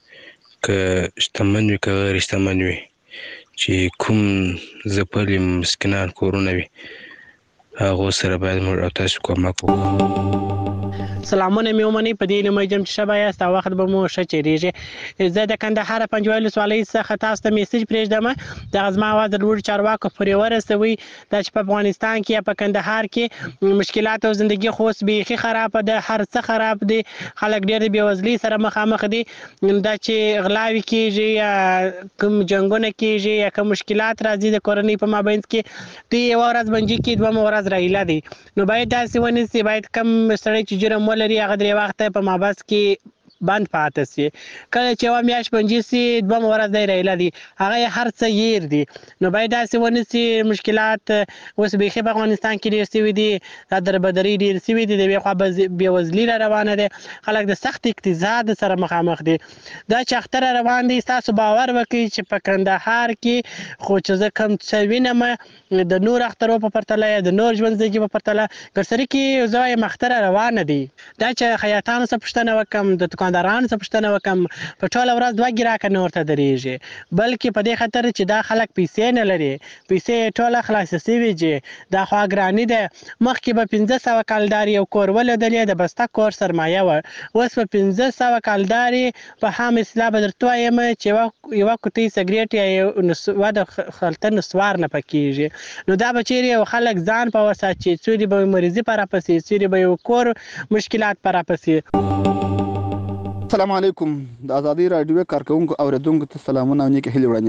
که شتمن وي که غیر شتمن وي چې کوم ځپلي مسکینان کورونه وي هغو سره باید موږ او تاسو کومک وکړو. سلامونه مې ومنئ په دې هیله یم چې ښه به یاست او وخت به مو ښه تېرېږي. زه د کندهار پنجوایي ولسوالۍ څخه تاسو ته میسج پرېږدم دغه زما اواز د لوړو چارواکو پورې ورسوئ دا چې په افغانستان کې یا په کندهار کې مشکلات او زندګي خو اوس بیخي خرابه ده هر څه خراب دي خلک ډېر د بېوزلۍ سره مخامخ دي دا چې غلاوې کېږي یا کوم جنګونه کېږي یا کوم مشکلات راځي د کورنۍ په مابینځ کې دوی یوه ورځ بنجي کې دویمه ورځ راهیله دي نو باید داسې ونیسي باید کم سړی چې جرم ولري هغه درې وخته په مابس کې بند پاتې سي کله چې یوه میاشت بنجي سي دویمه ورځ دی راهیله دي هغه یې هر څه هیر دي نو باید داسې ونیسي مشکلات اوس بیخي په افغانستان کې ډېر سوي دي دا دربدرۍ ډېر سوي دي د یوې خوا بېوزلي را روانه دی خلک د سخت اقتصاد سره مخامخ دي دا چې اختر روان دی ستاسو باور وکړئ چې په کندهار کې خو چې زه کوم څه وینم د نور اخترو په پرتله یا د نور ژوندځګي په پرتله ګرسري کې زه وایم اختر روانه دی دا چې خیاطانو څه پوښتنه وکړم د دکاندارانو څه پوښتنه وکړم په ټوله ورځ 2 ګراکه نه ورته درېږي بلکې په دې خاطر چې دا خلک پیسې نه لري پیسې یې ټوله خلاصې سوي چې دا خو ګراني ده مخکې به 1500 کالدار یو کور ولېدلې د بسته کور سرمایه وه اوس په 1500 کالدار په هم اصطلاح به درته وایم چې یوه کوټۍ سګرېټ یا یوه د خلطه نسوار نه پکېږي نو دا به چیرې یو خلک ځان په وساتي څوري به مریضي په راپسې څوري به یو کور مشکلات په راپسې. السلام علیکم د آزادي راډیو کارکونکو اوریدونکو ته سلامونه او نیکې هیلې وړاندې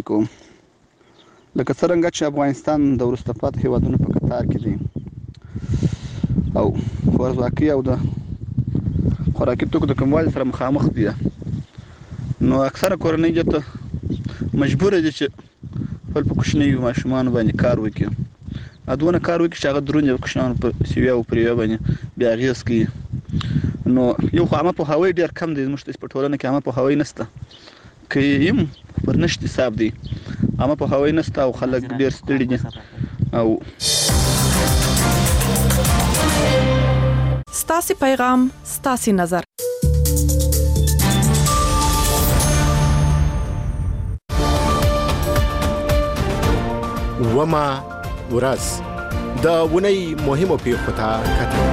کوم لکه څرنګه چې افغانستان د وروسته پاتې هیوادونو په کتار کې دی او خوراکي او د خوراکي توکو د کموالي سره مخامخ دي. نو اکثره کورنۍ جته مجبور دي چې خپل په کوچنیو ماشومانو باندې کار وکړي. ادونه کار وکړي چې هغه درونې کوچنیانو په سیویا او پریویا باندې بیا اغېز کوي. نو یو خو عامه پوهاوی ډېر کم دی زموږ په ټولنه کې. عامه پوهاوی نشته که یم پر نشت حساب دی. عامه پوهاوی نشته او خلک ډېر ستړي دي. او ستاسې پیغام ستاسې نظر. وما ورځ د ونی مهمو پیښو ته کتل.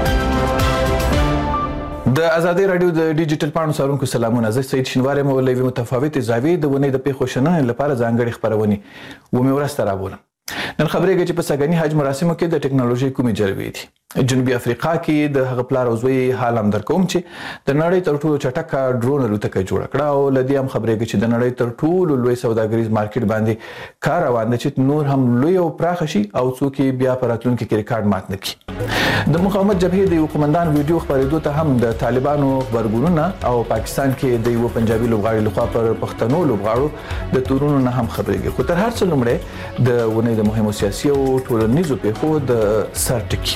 د ازادي رادیو د ډیجیټل پاڼو څارونکو سلامونه. زه سید شینواری مولوی متفاوت زاویې د ونی د پیښو شننې لپاره ځانګړي خبرونه ومه ورسته راوړم. نن خبرېږي چې په سګنی حج مراسمو کې د ټکنالوژي کومې جلوې دي. جنوبي افریقا کې د هغه پلار او زوی حال هم درکوم چې د نړۍ تر ټولو چټکه ډرون الوتکه جوړه کړه او لدی هم خبرېږي چې د نړۍ تر ټولو لوی سوداګریز مارکیټ باندې کار روان دی چې نور هم لوی او پراخ شي او څوک بیا په راتلونکي کې ریکارډ مات نه کړي. د مقاومت جبهې د یو قومندان ویډیو خبرېدو ته هم د طالبانو خبرګونونه او پاکستان کې د یو پنجابي لوبغاړي لخوا پر پښتنو لوبغاړو د تورونو نه هم خبرېږي. خو تر هر څه لومړی د ونې د مهمو سیاسي او ټولنیزو پیښو د سر ټکی.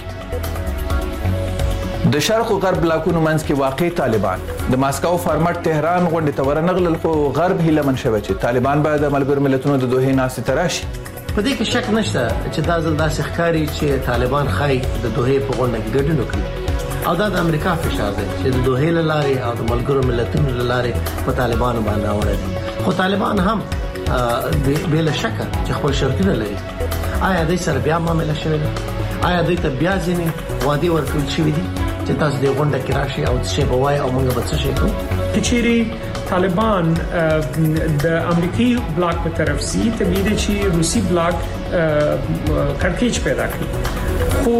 د شرق او غرب بلاکونو منځ کې واقع طالبان د ماسکو فارمټ تهران غونډې ته ورنغلل، خو غرب هیله من شوی چې طالبان به د ملګرو ملتونو د دوحې ناستې ته راشي. په دې کې شک نشته چې دا ځل داسې ښکاري چې طالبان ښایي د دوحې په غونډه کې ګډون وکړي او دا د امریکا فشار دی چې د دوحې له لارې او د ملګرو ملتونو له لارې په طالبانو باندې راوړی دي. خو طالبان هم بلا شک چې خپل شرطونه لري. آیا دوی سره بیا معامله شوې ده؟ آیا دوی ته بیا ځینې وعدې ورکړل شوې دي چې تاسو د غونډه کې راشي او څه به وایي او موږ به څه شي کوو؟ کچېرې طالبان د امریکایي بلاک په طرف سي طبيعي چې روسي بلاک کړکېچ پیدا کړي. خو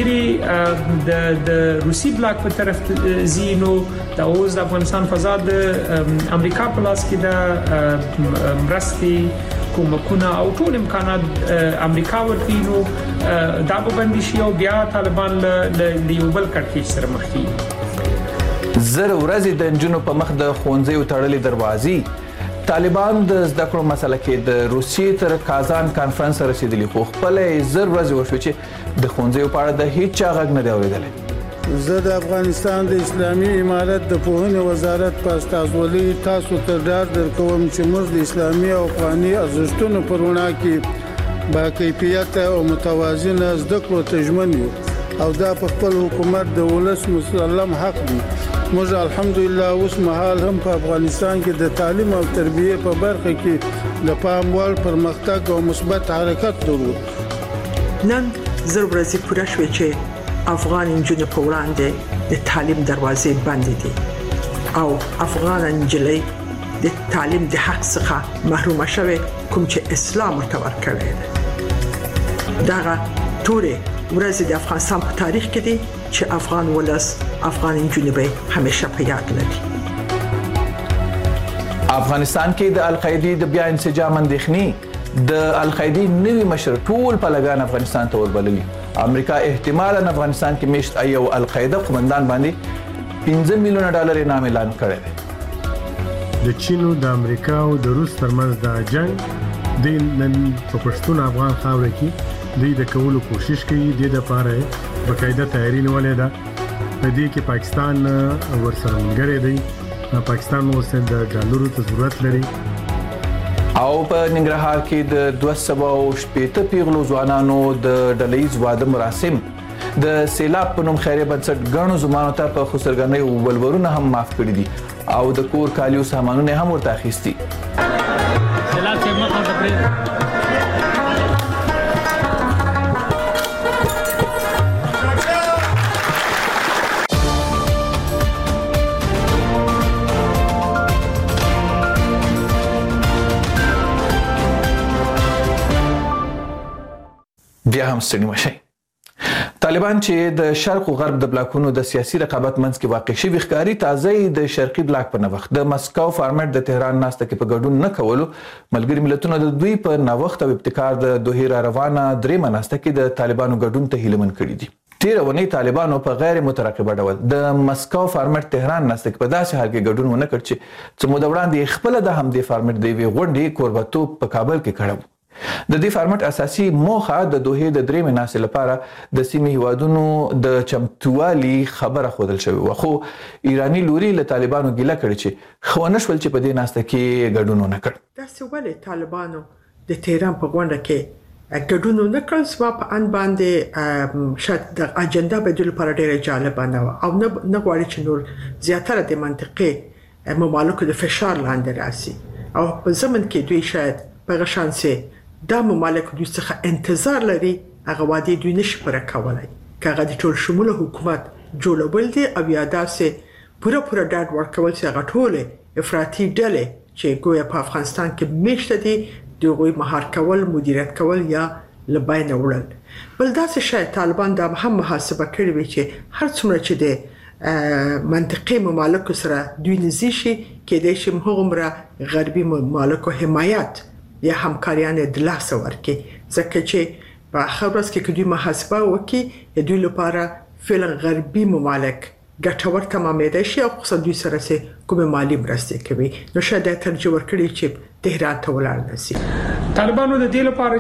کچېرې د روسي بلاک په طرف زینو د اوس د افغانستان فضا د امریکا په لاس کې د مرستي کومکونه او ټول امکانات امریکا ورکوي. نو دا به بندي شي او بیا طالبان له یو بل کړکېچ سره مخ کیږي. زر ورځې د نجونو په مخ د ښوونځیو تړلې دروازې. طالبان د زده کړو مسله کې د روسیې تر کازان کانفرنس رسیدلی، خو خپل زر ورځې وشو چې د ښوونځیو په اړه د هیڅ چا غږ نه دی اورېدلی. زه د افغانستان د اسلامي امارت د پوهنې وزارت په استازولۍ تاسو ته ډاډ درکوم چې موږ د اسلامي او افغاني ارزښتونو پر وړاندې کې با کیفیت او متوازنه زده کړو ته ژمن یو او دا په خپل حکومت د ولس مسلم حق دی. موږ الحمدلله اوس مهال هم په افغانستان کې د تعلیم او تربیه په برخه کې د پام وړ پرمختګ او مثبت حرکت درلود. نن زر ورځې پوره شوې چې افغان نجونې په وړاندې د تعلیم دروازې بندې دي او افغان نجلۍ د تعلیم د حق څخه محرومه شوې کوم چې اسلام ورته ورکړی دی. دغه ټولې ورځې د افغانستان په تاریخ کې دي چې افغان ولس افغان نجونې به همیشه په یاد لري. افغانستان کې د القاعده د بیا انسجام اندېښنې د القاعده نوی مشر ټول پلګان افغانستان ته وربللي. امریکا احتمالاً افغانستان کې مشت ایو القاعده قومندان باندې $15 میلیون انعام اعلان کړی دی. د چین او د امریکا او د روس ترمنځ د جنگ د نن په پښتون افغان خاور کې د کولو کوشش کوي. د لپاره بقاعده تیاری نیولې ده. په دې کې پاکستان ورسره ملګری دی. پاکستان اوس د ډالرو ته ضرورت لري. او په ننګرهار کې د 280 پیغلو ځوانانو د ډلهیز واده مراسم د سیلاب په نوم خیریه بنسټ ګڼو زمانو ته په خسرګنۍ او ولورونه هم معاف کړي دي او د کور کالیو سامانونه هم ورته اخیستي. سیلاب کې مخه د بیا هم ستړي مشئ. طالبان چې د شرق او غرب د بلاکونو د سیاسي رقابت منځ کې واقع شوي ښکاري، تازه د شرقي بلاک په نوښت د مسکو فارمټ د تهران ناسته کې په ګډون نه کولو ملګري ملتونو د دوی په نوښت او ابتکار د دوحې را روانه درېمه ناسته کې د طالبانو ګډون ته هیله من کړي دي. تیره ونې طالبانو په غیر مترقبه ډول د مسکو فارمټ تهران ناسته په داسې حال کې ګډون ونه کړ چې څه موده وړاندې خپله د همدې فارمټ د یوې غونډې کوربهتوب په کابل کې کړی و. د دې فارمټ اساسي موخه د دوحې د درېمې ناستې لپاره د سیمې هیوادونو د چمتووالي خبره ښودل شوې وه، خو ایراني لوري له طالبانو ګیله کړې چې ښه ونه شول چې په دې ناسته کې ګډون ونه کړ. داسې ولې طالبانو د تهران په غونډه کې ګډون ونه کړ؟ زما په اند باندې شاید د اجنډا به دوی لپاره ډېره جالبه نه وه او نه غواړي چې نور زیاتره د منطقې ممالکو د فشار لاندې راسي او په ضمن کې دوی شاید په هغه شانسې دا ممالک دوی څخه انتظار لري هغه وعدې دوی نشي پوره کولی که هغه د ټول شموله حکومت جوړول دي او یا داسې پوره ډاډ ورکول چې هغه ټولې افراطي ډلې چې ګویا په افغانستان کې میشته دي د هغوی مهار کول، مدیریت کول یا له بینه وړل. بل داسې شاید طالبان دا هم محاسبه کړې وي چې هر څومره چې د منطقې ممالکو سره دوی نږدې شي کیدای شي هغومره غربي ممالکو حمایت یا همکاریان د لاسه ورکړي، ځکه چې په آخر ورځ کې که دوی محاسبه وکړي د دوی لپاره فعلا غربي ممالک ګټور تمامېدای شي او خصوصا دوی سره چې کومې مالي مرستې کوي، نو شاید دا ترجیح ورکړي چې تهران ته ولاړ نه شي. طالبانو د دې لپاره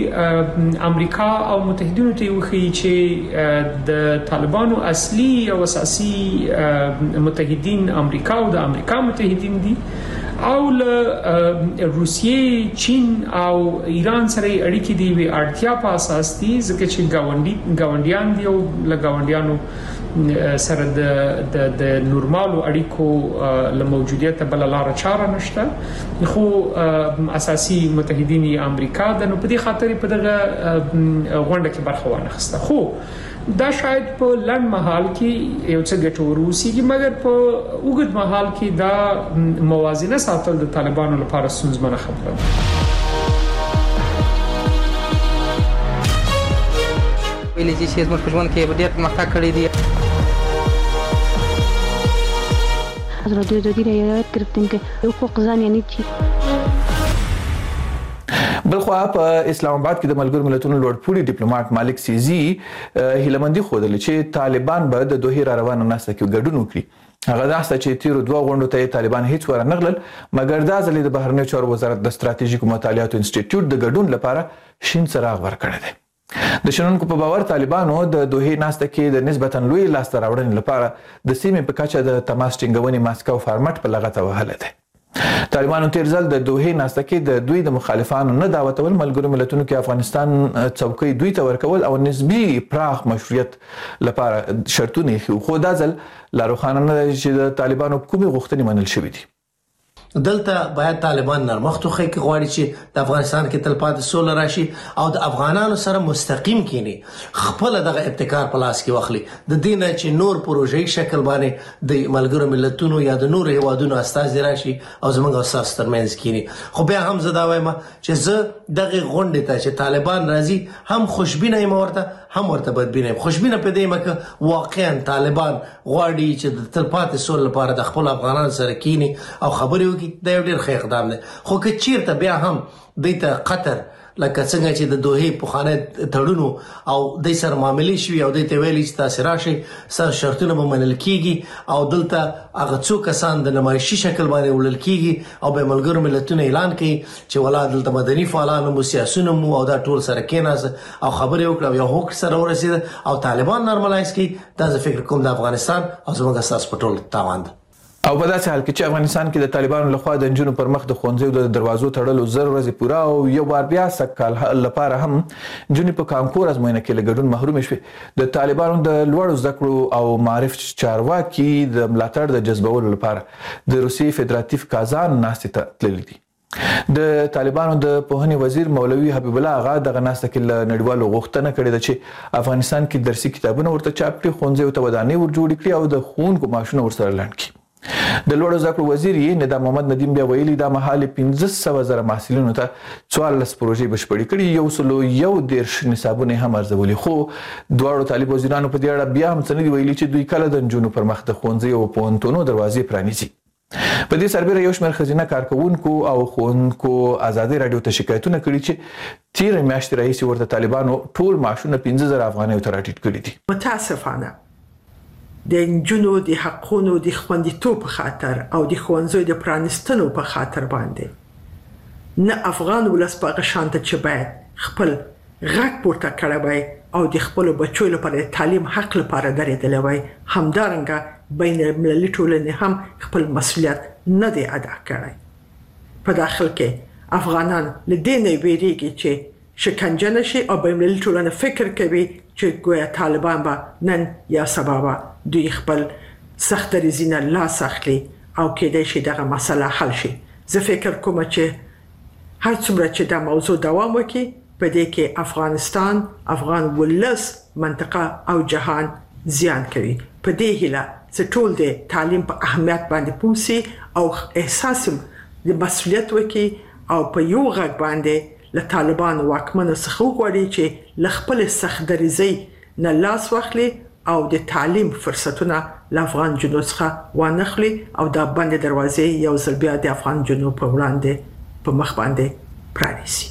چې امریکا او متحدینو ته وښیي چې د طالبانو اصلي او اساسي متحدین امریکا او د امریکا متحدین دي او له روسیې، چین او ایران سره اړیکې دی وی اړتیا په اساس دي ځکه چې ګاونډیان دي او له ګاونډیانو سره د نورمالو اړیکو له موجودیت بل لار چاره نشته، خو اساسي متحدین امریکا د نو په دې خاطر په دغه غونډه کې برخه وانخسته. خو دا شاید په لنډ مهال کې یو څه ګټور وسیږي، مګر په اوږد مهال کې دا موازنه ساتل د طالبانو لپاره ستونزمنه خبره ده. ویلي چې زموږ په ژوند کې ډېر پرمختګ کړی دی. از رادیو آزادی را یاد گرفتیم که حقوق زن یعنی چی. بلخوا په اسلام آباد کې د ملګرو ملتونو لوړپوړي ډیپلوماټ مالک سیزي هیلمندي ښودلې چې طالبان به د دوحې را روانه ناسته کې ګډون وکړي. هغه ناسته چې تیرو دوه غونډو ته طالبان هیڅ ورنغلل، مګر دا ځل د بهرنیو چارو وزارت د ستراتیژیکو مطالعاتو انسټیټیوټ د ګډون لپاره شین څراغ ورکړی دی. د شنونکو په باور طالبانو د دوحې ناسته کې د نسبتا لوی لاسته راوړنې لپاره د سیمې په کچه د تماس ټینګونې ماسکو فارمټ په لغته وهلی دی. طالبانو تیر ځل د دوحې ناسته کې د دوی د مخالفانو نه دعوتول، ملګرو ملتونو کې افغانستان څوکۍ دوی ته ورکول او نسبي پراخ مشروعیت لپاره شرطونه یې، خو دا ځل لا روښانه نه دی چې د طالبانو کومې غوښتنې منل شوې دي. دلته باید طالبان نرمښت وښيي که غواړي چې د افغانستان کې تلپاتې سوله راشي او د افغانانو سره مستقیم کینی خپل دغه ابتکار په لاس کې واخلي، د دې نه چې نور پروژې شکل باندې د ملګرو ملتونو یا د نورو هیوادونو استازي راشي او زموږ او ستاسو ترمنځ کینی. خو بیا هم زه دا وایم چې زه دغه غونډې ته چې طالبان راځي هم خوشبینه یم ورته هم ورته بدبینه یم. خوشبینه په دې یم که واقعا طالبان غواړي چې د تلپاتې سولې لپاره د خپل افغانانو سره کینی او خبرې دا یو ډېر ښه اقدام دی. خو که چیرته بیا هم دوی ته قطر لکه څنګه چې د دوحې پخوانی تړونو او دوی سره معاملې شوي او دوی ته ویلي چې تاسې راشئ ستاسو شرطونه به منل کېږي او دلته هغه څو کسان د نمایشي شکل باندې وړل کېږي او بیا ملګرو ملتونه اعلان کوي چې ولا دلته مدني فعالان مو سیاسیون مو او دا ټول سره کېناسته او خبرې وکړه او یو هوکړه سره ورسېده او طالبان نارملایز کړي، دا زه فکر کوم د افغانستان او زموږ ستاسو په ټول تاوان ده. او په داسې حال کې چې افغانستان کې د طالبانو لخوا د نجونو پر مخ د ښوونځیو د دروازو تړلو 1000 ورځې پوره او یو بار بیا سږ کال لپاره هم نجونې په کانکور ازموینه کې له ګډون محرومې شوې. د طالبانو د لوړو زده کړو او معارف چارواکي د ملاتړ د جذبولو لپاره د روسیې فدراتیف کازان ناستې ته تللي دي. د طالبانو د پوهنې وزیر مولوي حبیب الله آغا دغه ناسته کې له نړیوالو غوښتنه کړې ده چې افغانستان کې درسي کتابونه ورته چاپ کړي، ښوونځیو ته ودانۍ ور جوړې کړي او د ښوونکو معاشونه ورسره لنډ کړي. د لوړو زده کړو وزیر یې ندا محمد ندیم بیا ویلي دا مهال 15,000 محصلینو ته 14 پروژې بشپړې کړي، 111 نصابونه هم ارزولي. خو دواړو طالب وزیرانو په دې اړه بیا هم څه نه دي ویلي چې دوی کله د نجونو پر مخ د ښوونځیو او پوهنتونونو دروازې پرانیزي. په دې سربېره یو شمېر ښځینه کارکوونکو او ښوونکو ازادي راډیو ته شکایتونه کړي چې تېره میاشت راهیسې ورته طالبانو ټول معاشونه 15,000 افغانیو ته راټیټ کړي دي. متاسفانه د نجونو د حقونو د خوندیتوب په خاطر او د ښوونځیو د پرانیستنو په خاطر باندې نه افغان ولس په هغه شان ته چې باید خپل غږ پورته کړی وای او د خپلو بچو لپاره د تعلیم حق لپاره درېدلی وای، همدارنګه بین المللي ټولنې هم خپل مسؤلیت نه دی ادا کړی. په داخل کې افغانان له دې نه ویریږي چې شکنجه نشي او بین المللي ټولنه فکر کوي چې ګویا طالبان به نن یا سبا به دوی خپل سخت دریځي نه لاس اخلي او کېدای شي دغه مسله حل شي. زه فکر کوم چې هر څومره چې دا موضوع دوام وکړي په دې کې افغانستان، افغان ولس، منطقه او جهان زیان کوي. په دې هیله چې ټول د تعلیم په اهمیت باندې پوه سي او احساس د مسؤلیت وکړي او په یو غږ باندې له طالبانو واکمنو څخه وغواړي چې له خپل سخت دریځۍ نه لاس واخلي او د تعلیم فرصتونه له افغان جنوب څخه وانخلي او دا بندې دروازې یو ځل بیا د افغان جنوب په وړاندې په مخ باندې پرانیسي.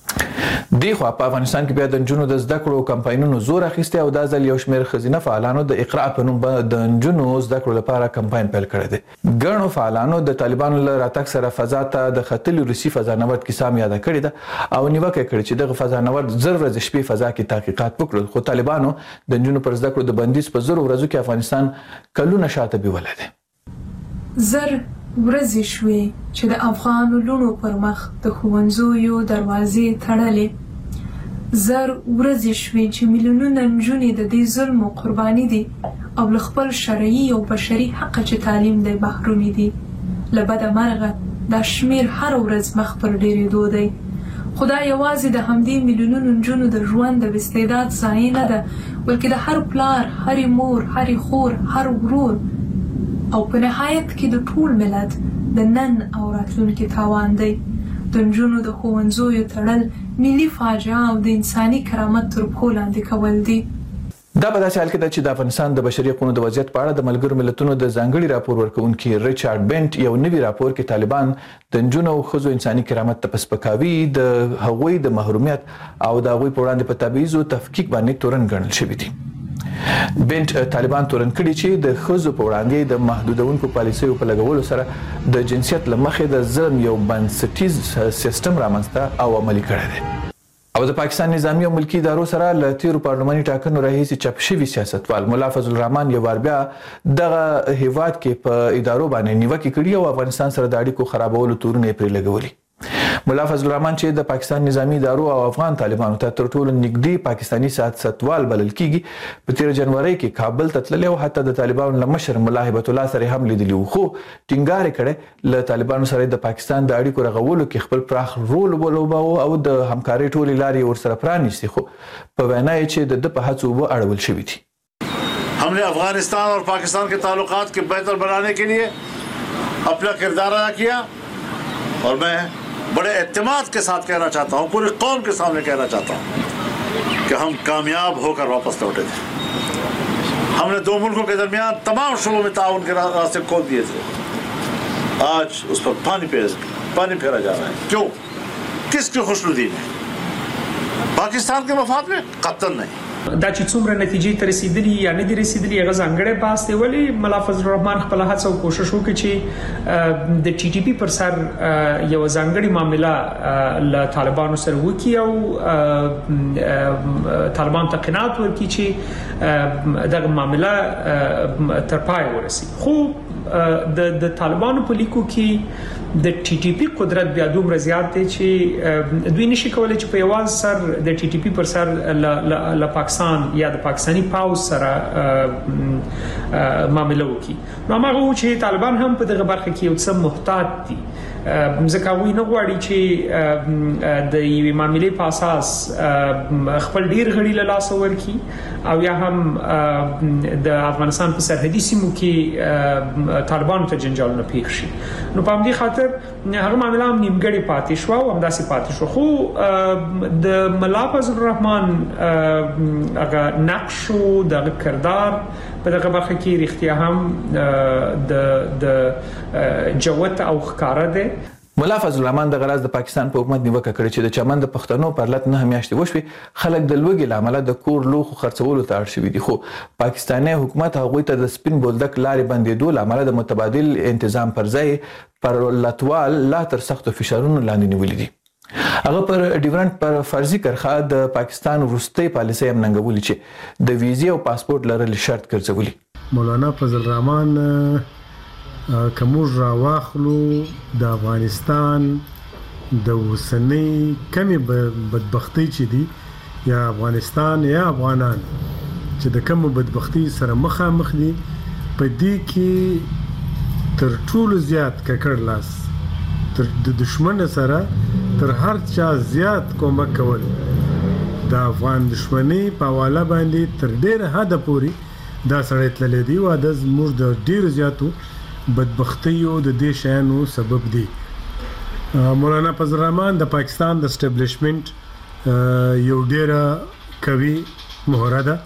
دیخوا په افغانستان کې بیا د نجونو د زده کړو کمپاینونو زور اخیستی او دا ځل یو شمېر ښځینه فعالانو د اقرا په نوم د نجونو زده کړو لپاره کمپاین پیل کړی دی. ګڼو فعالانو د طالبانو له راتګ سره فضا ته د ختلي روسي فضانورد کیسه هم یاده کړې ده او نیوکه کړې چې دغه فضانورد زر ورځې شپې فضا کې تحقیقات وکړل، خو طالبانو د نجونو پر زده کړو د بندیز په زرو ورځو کې افغانستان کلونه شاته بیولی دی. زر ورځې شوې چې د افغان لونو پر مخ د ښوونځیو دروازې تړلې، زر ورځې شوې چې میلیونونه نجونې د دې ظلمو قرباني دي او له خپل شرعي او بشري حق چې تعلیم دی محرومې دي. له بده مرغه دا شمېر هر ورځ مخ پر ډېرېدو دی. خو دا یوازې د همدې میلیونونو نجونو د ژوند د استعداد ضایع نه ده، بلکې د هر پلار، هرې مور، هرې خور، هر ورور او په نهایت کې د ټول ملت د نن او راتلونکي تاوان دی. د نجونو د ښوونځیو تړل ملي فاجعه او د انساني کرامت تر پښو لاندې کول دي. دا په داسې حال کې ده چې د افغانستان د بشري حقوقو د وضعیت په اړه د ملګرو ملتونو د ځانګړي راپور ورکوونکي ریچارډ بنټ یو نوي راپور کې طالبان د نجونو او ښځو انساني کرامت ته په سپکاوي، د هغوی د محرومیت او د هغوی په وړاندې په تبعیض او تفکیک باندې تورن ګڼل شوي دي. بنټ طالبان تورن کړي چې د ښځو په وړاندې د محدودونکو پالیسیو په لګولو سره د جنسیت له مخې د ظلم یو بنسټیز سیستم رامنځته او عملي کړی دی. او د پاکستان نظامی او ملکی ادارو سره له تیرو پارلماني ټاکنو راهیسې چاپ شوي سیاستوال ملا فضل الرحمن یو وار بیا دغه هیواد کې په ادارو باندې نیوکې کړي او افغانستان سره د اړیکو خرابولو تورونه یې پرې لګولي. ملا فضل الرحمن چې د پاکستان نظامی ادارو او افغان طالبانو ته تر ټولو نږدې پاکستاني سیاستوال بلل کیږي، په تیر جنوري کې کابل ته تللی او حتی د طالبانو له مشر ملا هیبت الله سره هم لیدلی وو، خو ټینګار یې کړی له طالبانو سره د پاکستان د اړیکو رغولو کې خپل پراخ رول ولوباوه او د همکارۍ ټولې لارې ورسره پرانیستې، خو په وینا یې چې د په هڅو اوبه اړول شوي دي. हमने अफगानिस्तान और पाकिस्तान के ताल्लुकात के बेहतर बनाने के लिए अपना किरदार अदा किया और मैं बड़े एतमाद के साथ कहना चाहता हूँ, पूरी कौम के सामने कहना चाहता हूँ कि हम कामयाब होकर वापस लौटे थे। हमने दो मुल्कों के दरमियान तमाम शोबों में ताउन के रास्ते खोल दिए थे। आज उस पर पानी फेरा जा रहा है। क्यों? किसकी खुशनुदी में? पाकिस्तान के मफाद में? कतई नहीं। دا چې څومره نتیجې ته رسیدلی یا نه دي رسیدلی هغه ځانګړی بحث دی، ولی ملا فضل الرحمن خپل هڅه او کوشش وکړي چې د ټي ټي پی پر سر یو ځانګړی معامله له طالبانو سره وکړي او طالبان ته قناعت ورکړي چې دغه معامله تر پای ورسي. خو د طالبانو په لیکو کې د ټي ټي پی قدرت بیا دومره زیات دی چې دوی نشي کولای چې په یوازې سر د ټي ټي پی پر سر له پاکستان یا د پاکستاني پاوز سره معامله وکړي. نو هغه چې طالبان هم په دغه برخه کې یو څه محتاط دي، ځکه هغوی نه غواړي چې د یوې معاملې په اساس خپل ډیر غړي له لاسه ورکړي او یا هم د افغانستان په سرحدي سیمو کې طالبانو ته جنجالونه پیښ شي. نو په همدې خاطر هغه معامله هم نیمګړې پاتې شوه او همداسې پاتې شو. خو د ملا فضل الرحمن هغه نقش او دغه کردار په دغه برخه کې رښتیا هم د جوت او ښکارا ده. مولا فضل الرحمن د غراز د پاکستان په حکومت نیوکه کړې چې د چمن د پښتنو پر لټ نه میاشتې وشوي خلک د لوګي لامل د کور لوخو خرڅولو ته اړ شوي دي خو پاکستاني حکومت هغه ته د سپین بولدک لارې بندېدو لامل د متبادل انتظام پر ځای پر لټوال لا تر سخت فشارونو لاندې نیولې دي. هغه پر ډیورنت پر فرضي کرخه د پاکستان وروستي پالیسي هم ننګولې چې د ویزې او پاسپورت لرل شرط ګرځولي. مولانا فضل الرحمن کومور را واخلو د افغانستان د وسنۍ کمی بدبختی چې دي یا افغانستان یا افغانان چې د کوم بدبختی سره مخامخ دي په دې کې تر ټولو زیات ککړ لاس تر د دشمن سره تر هر چا زیات کومک کول د افغان دشمنی په حواله باندې تر ډېر حد پورې دا سړی تللی دی او د زموږ د ډېر زیاتو بدبختیو د دې شیانو سبب دی. مولانا فضل الرحمن د پاکستان د اسټابلیشمنت یو ډیره قوي مهره ده.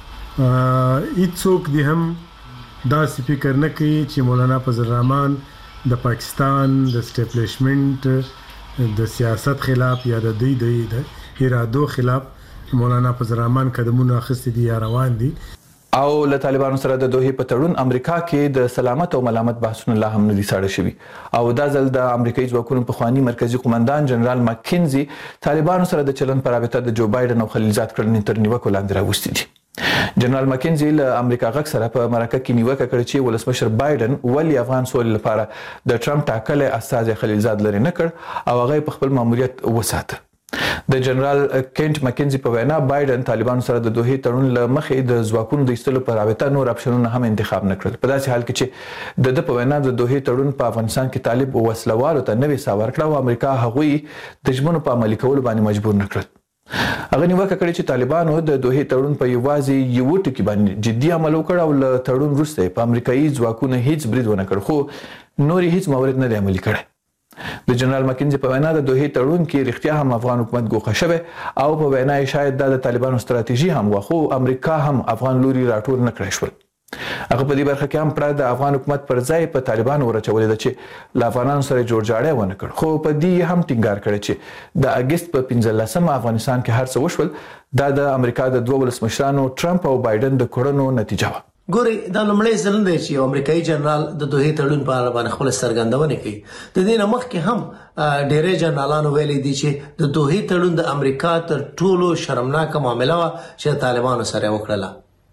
هیڅوک دی هم داسې فکر نه کوي چې مولانا فضل الرحمن د پاکستان د اسټابلیشمنت د سیاست خلاف یا د ارادو خلاف مولانا فضل الرحمن قدمونه اخیستي دي یا روان دي. او له طالبانو سره د دوحې په تړون امریکا کې د سلامت او ملامت بحثونه لا هم نه دي ساړه شوي او دا ځل د امریکایي ځواکونو پخوانی مرکزی قومندان جنرال ماکینزي طالبانو سره د چلن پر رابطه د جو بایدن او خلیلزاد کړنې تر نیوکو لاندې راوستي دي. جنرال ماکینزي له امریکا غږ سره په مرکه کې نیوکه کړې چې ولسمشر بایدن ولې افغان سولې لپاره د ټرمپ ټاکلي استازي خلیلزاد لري نه کړ او هغه په خپل ماموریت وساته. د جنرال کینټ ماکینزي په وینا بایدن طالبانو سره د دوحې تړون له مخې د ځواکونو د ایستلو په رابطه نور اپشنونه هم انتخاب نه کړل په داسې حال کې چې د په وینا د دوحې تړون په افغانستان کې طالب وسلوالو ته نوې سا ورکړه او امریکا هغوی د ژمنو په عملي کولو باندې مجبور نه کړل. هغه نیوکه کړې چې طالبانو د دوحې تړون په یوازې یو ټکي باندې جدي عمل وکړ او له تړون وروسته په امریکایي ځواکونو هیڅ برید ونه کړ خو نور هیڅ مورد نه دی عملي کړی. د جنرال ماکینزي په وینا د دوحې تړون کې رښتیا هم افغان حکومت ګوښه شوی او په وینا یې شاید د طالبانو ستراتیژي هم وه خو امریکا هم افغان لوري راټول نه کړی شول. هغه په دې برخه کې هم پرته د افغان حکومت پر ځای په طالبانو ورچولې ده چې له افغانانو سره جوړجاړی ونه کړ خو په دې هم ټینګار کړی چې د اګست په 15 افغانستان کې هر څه وشول دا د امریکا د دوه ولسمشرانو ټرمپ او بایدن د کړنو نتیجه وه. ګوري دا لومړی ځل دی چې امریکایي جنرال د دوحې تړون په اړه باندې خپل څرګندونه کوي. د دې نه مخکې هم ډېری جنرالانو ویلي دي چې د دوحې تړون د امریکا تر ټولو شرمناکه معامله وه چې طالبانو سره وکړله.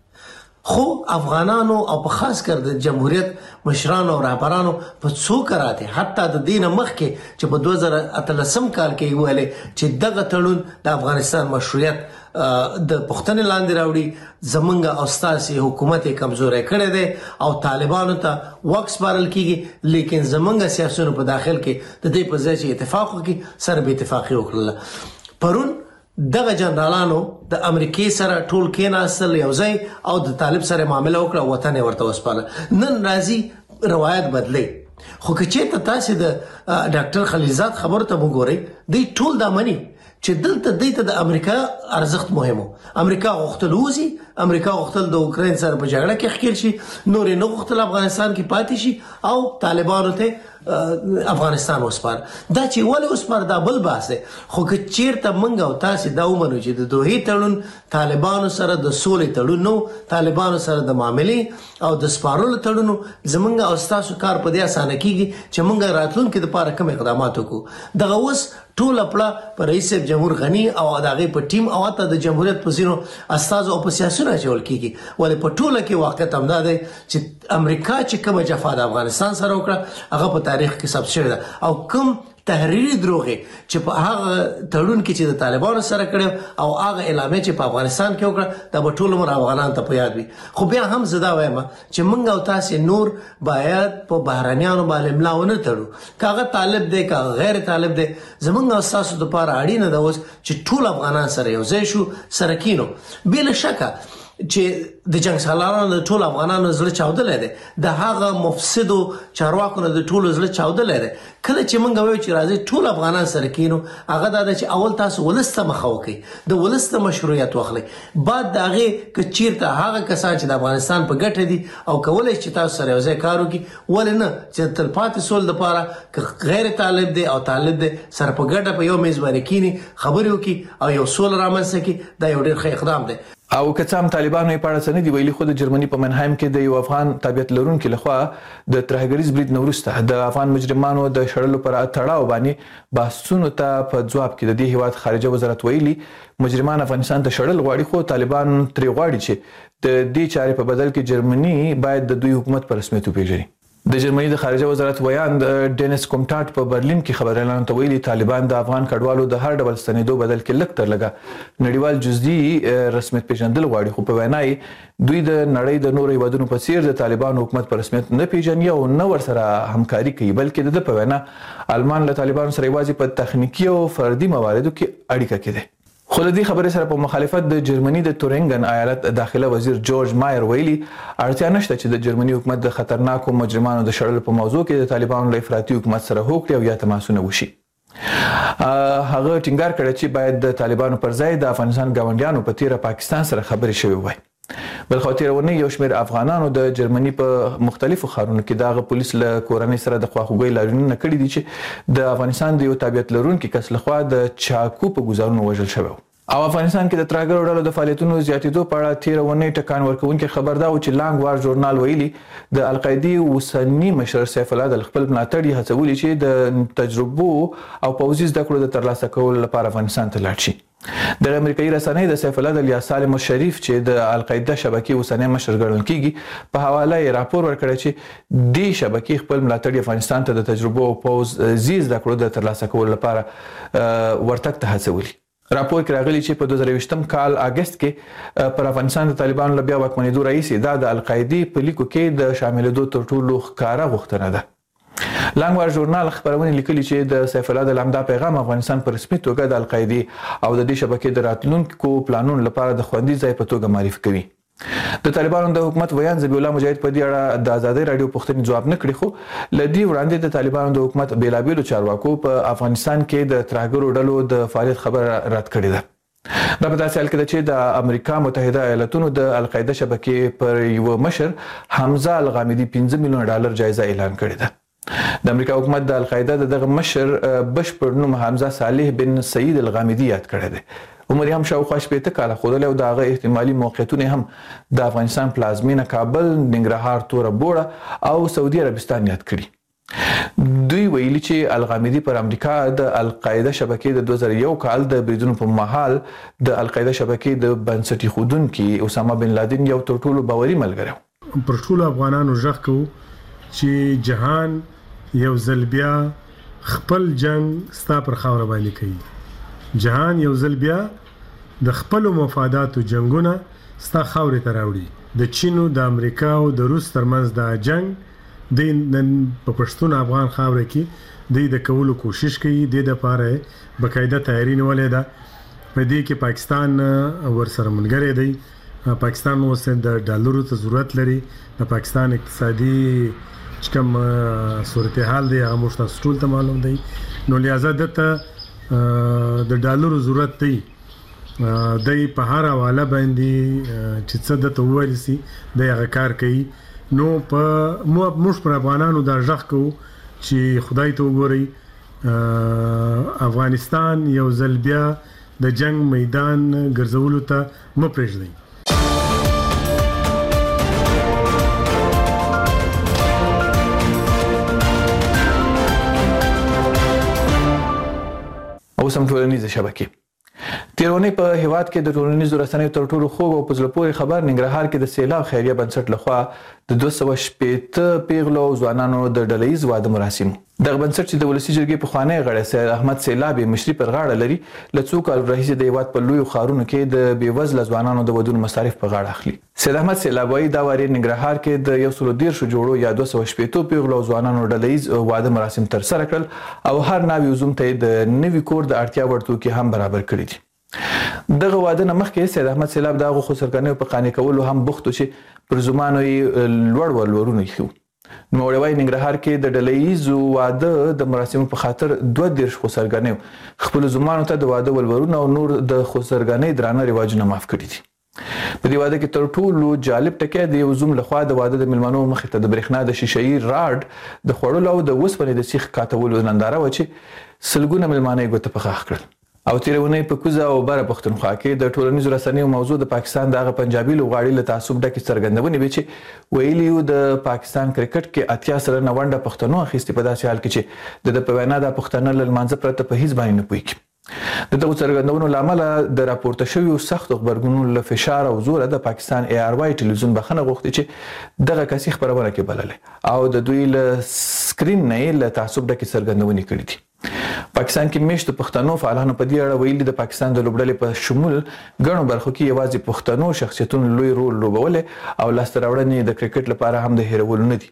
خو افغانانو او په خاص کر د جمهوریت مشرانو او رهبرانو په څو کراته حتی د دین مخکې چې په 2013 کال کې ویلي چې دغه تړون د افغانستان مشروعیت د پښتنې لاندې راوړي زمونږ او ستاسي حکومت کمزوري کړي دي او طالبانو ته وکس بارل کیږي لیکن زمونږ سیاسيونو په داخل کې د دې په ځای چې اتفاق وکړي سره به اتفاقي وکړل. پرون دغه جنرالانو د امریکای سره ټول کېناستل یو ځای او د طالب سره معامله وکړه وطن ورته وسپاله. نن راځي روایت بدلی خو که تاسو د ډاکټر خلیلزاد خبر ته وګورئ دی ټول دا مني چې دلته د امریکا ارزښت مهمو. امریکا غوښتل وځي امریکا غوښتل د اوکراین سره په جګړه کې ښکیل شي نور نه غوښتل افغانستان کې پاتې شي او طالبانو ته افغانستان وسپار. دا چې ولې وسپار دا بل بحث دی خو که چیرته منګ او تاسو دا ومنو چې د دوحې تړون طالبانو سره د سولې تړون نو طالبانو سره د معاملې او د سپارلو تړون زمونږ او تاسو کار په دې اسانه کیږي چې مونږ راتلونکو لپاره کوم اقدامات وکړو. دغه اوس ټول خپل پر رئیس جمهور غنی او دغه په ټیم او ته د جمهوریت په زینو استاد او په سیاسونه چول کیږي ولې په ټوله کې واقعیت هم ده چې امریکا چې کوم جفا د افغانستان سره وکړه هغه په تاریخ کې ثبت شوی ده او کوم تحریری دروغه چې په هغه تړون کې چې د طالبانو سره کړو او هغه اعلامیه چې په افغانستان کې وکړه د ټول عمر افغانان ته په یاد وي. خو بیا هم زدا وایم چې موږ او تاسو نور باید په بهرانيانو باندې ملاونه تړو کاغه طالب دی کاغه غیر طالب دی زمونږ او تاسو د لپاره اړینه ده اوس چې ټول افغانان سره یو ځای شو سره کینو. بل شکه چې د جنگ سالارانو د ټول افغانانو زړه چاودلې ده د هغه مفسدو چارواکو د ټول زړه چاودلې ده کله چې موږ وایو چې راځي ټول افغانان سره کینو هغه دا چې اول تاسو ولسته مخاوکي د ولسته مشروعیت واخلي بعد دا هغه کچیرته هغه کسان چې د افغانستان په ګټه دي او کولای چې تاسو سره یو ځای کار وکړي ولنه چې تلپاتې سول د پاره غیر طالب دي او طالب دي سره په ګټه په یو میزبان کینی خبرې وکړي او یو سول رامنځته کړي دا یو ډېر ښه اقدام دی او که څه هم طالبانو یې په اړه څه نه دي ویلي خو د جرمني په منهایم کې د یو افغان تابعیت لرونکي لخوا د ترهګریز برید نه وروسته د افغان مجرمانو د شړلو پر تړاو باندې بحثونو ته په ځواب کې د دې هیواد خارجه وزارت ویلي مجرمان افغانستان ته شړل غواړي خو طالبان ترې غواړي چې د دې چارې په بدل کې جرمني باید د دوی حکومت په رسمیت وپیژني د جرمني د خارجه وزارت ویان ډینس کومټاټ په برلین کې خبريالانو ته ویلي طالبان د افغان کډوالو د هر ډول ستنېدو بدل کې لږ تر لږه نړیوال جزئي رسمیت پیژندل غواړي خو په وینای دوی د نړۍ د نورو هیوادونو په څیر د طالبانو حکومت په رسمیت نه پیژني او نه ورسره همکاري کوي بلکې د په وینا آلمان له طالبانو سره یوازې په تخنیکی او فردي مواردو کې اړیکه کوي خو د دې خبرې سره په مخالفت د جرمني د تورنګن ایالت داخله وزیر جورج مایر ویلي اړتیا نشته چې د جرمني حکومت د خطرناکو مجرمانو د شړلو په موضوع کې د طالبانو له افراطي حکومت سره هوکړه او یا تماسونه وشي هغه ټینګار کړی چې باید د طالبانو پر ځای د افغانستان ګاونډیانو په تیره پاکستان سره خبرې شوې وای بل خو تیرونه یو شمېر افغانانو د جرمني په مختلفو ښارونو کې دغه پولیس له کورنۍ سره د خواخوږۍ لارښوونه کړې دي چې د افغانستان د یو تابعیت لرونکي کس لخوا د چاکو په ګزارونو وژل شوی او افغانستان کې د ترهګرو ډلو د فعالیتونو زیاتېدو په اړه تیرونه ټکان ورکوونکي خبر دا و چې لانګ وار ژورنال ویلي د القاعده اوسنی مشر سیف الله د خپل ملاتړي هڅولي چې د تجربو او پوځي زده کړو د ترلاسه کولو لپاره افغانستان ته لاړ شي د امریکایي رسنۍ د سیف الله د الیا سالم شریف چې د القاعده شبکې اوسنی مشر ګڼل کیږي په حواله یې راپور ورکړی چې د شبکې خپل ملاتړي افغانستان ته د تجربو او پوځي زده کړو د ترلاسه کولو لپاره ورتګ ته هڅولي راپور کې راغلی چې په 2020 کال اگست کې پر افغانستان د طالبانو له بیا واکمنېدو راهیسې د القاعده په لیکو کې د شاملېدو تر ټولو ښکاره غوښتنه ده لانګوار ژورنال خبرونه لیکلي چې د سیف الله د لمدا پیغام افغانستان پر رسمي توګه د القاعده او د دې شبکې د راتلونکو پلانونو لپاره د خوندي ځای په توګه معرفي کوي د طالبانو د حکومت ویان ذبیح الله مجاهد په دې اړه د ازادي رادیو پوښتنې جواب نه کړی خو لدی وړاندې د طالبانو د حکومت بیلابیلو چارواکو په افغانستان کې د ترهګرو ډلو د فعالیت خبر رد کړی ده دا په داسې حال کې ده چې د امریکا متحده ایالاتونو د القاعده شبکې پر یو مشر حمزه الغامدي 15 میلیون ډالر جایزه اعلان کړې ده د امریکا حکومت د القاعده دغه مشر بشپړ نوم حمزه صالح بن سعید الغامدي یاد کړی دی عمر هم شاوخوا 80 کاله خودل او دغه احتمالي موقعیتونه هم د افغانستان پلازمینه کابل ننګرهار توره بوړه او سعودي عربستان یاد کړي دوی ویلي چې الغامدي پر امریکا د القاعده شبکې د 2001 کال د بریدونو په مهال د القاعده شبکې د بنسټي خودونکو اسامه بن لادن یو تر ټولو باوري ملګری پر ټولو افغانانو ژغ کوو چې جهان یو ځل بیا خپل جنگ ستا پر خاور باندې کوي جهان یو ځل بیا د خپل مفاداتو جنگونه ستا خاور ته راوړي د چین او د امریکا او د روس ترمنځ د جنگ د نن په پښتون افغان خاور کې د کولو کوشش کوي د لپاره بقاعده تیاری نیولې ده په دې کې پاکستان ورسره ملګری دی پاکستان اوس د ډالرو ته ضرورت لري د پاکستان اقتصادي کوم صورتحال دی هغه مشته ټول ته معلوم دی نو لہذا دته د ډالرو ضرورت دی د په هر حواله باندې چې څه د توول سي د هغه کار کوي نو په موږ پر افغانانو دا ځخ کو چې خدای ته وګوري افغانستان یو ځل بیا د جنگ میدان ګرځولو ته مپرېږدي او سم ټولنیزه شبکې تیرونه په هیواد کې د ټولنیزو رسنیو تر ټولو خوږ او پزله پورې خبر ننګرهار کې د سیلاب خیریه بنسټ لخوا د 260 پیغلو ځوانانو د ډلهیز واده مراسم دغه بنسټ چې د ولسی جرګې په خوانې غړی سید احمد سیلابي مشري پر غاړه لري لڅو کال راهیسې د هیواد په لوی خارونو کې د بیوزله ځوانانو د ودونو مصارف په غاړه اخلي سید احمد سیلابي دا واری ننګرهار کې د 113 جوړو یا 260 پیغلو ځوانانو ډلهیز واده مراسم تر سره کړل او هر ناوی زوم ته د نوي کور د اړتیا ورتو کې هم برابر کړی دي دغه واده نه مخکې سید احمد سیلاب دغه خسرګنیو په قانع کولو هم بوخت و چې پر زمانو یې لوړ ولورونه خو نو وړوي ننګرهار کې د ډلهیزو واده د مراسمو په خاطر 22 خسرګنیو خپل زمانو ته د واده ولورونه او نور د خسرګنۍ درانه رواجونه معاف کړي دي. په دې واده کې تر ټولو جالب ټکی د یو زوم لخوا د واده د ملمنو مخې ته د برېښنا د شیشه‌ای راډ د خوړلو او د وسپنې د سیخ کاتولو ننداره و چې سلګونه ملمانه یې ګوته په خاخ کړل. او تیرونې په کوزه او بره پښتونخوا کې د ټولنیزو رسنیو موضوع د پاکستان دغه پنجابي لوغاړي له تعصب ډکې څرګندونې وی چې ویلیو د پاکستان کرکټ کې 80 سره 90 پښتنو اخیستي په داسې حال کې چې د په وینا د پښتنو له منځ پرته په هیڅ باندې نه پوي. د دغه څرګندونو لامل د راپورته شویو سخت خبرګونونو له فشار او زور د پاکستان ای آر واي ټلویزیون بخنه غوښتي چې دغه کسي خبرونه کې بللې او د دوی له سکرین نه له تعصب ډکې څرګندونې کړې دي. پاکستان کې مشت پښتنو فعالانو په دې اړه ویلي د پاکستان د لوبډلې په شمول غنو برخو کې یوازې پښتنو شخصیتونو لوی رول لوبولې او لاسته راوړنې د کرکټ لپاره هم د هیرولو نه دي.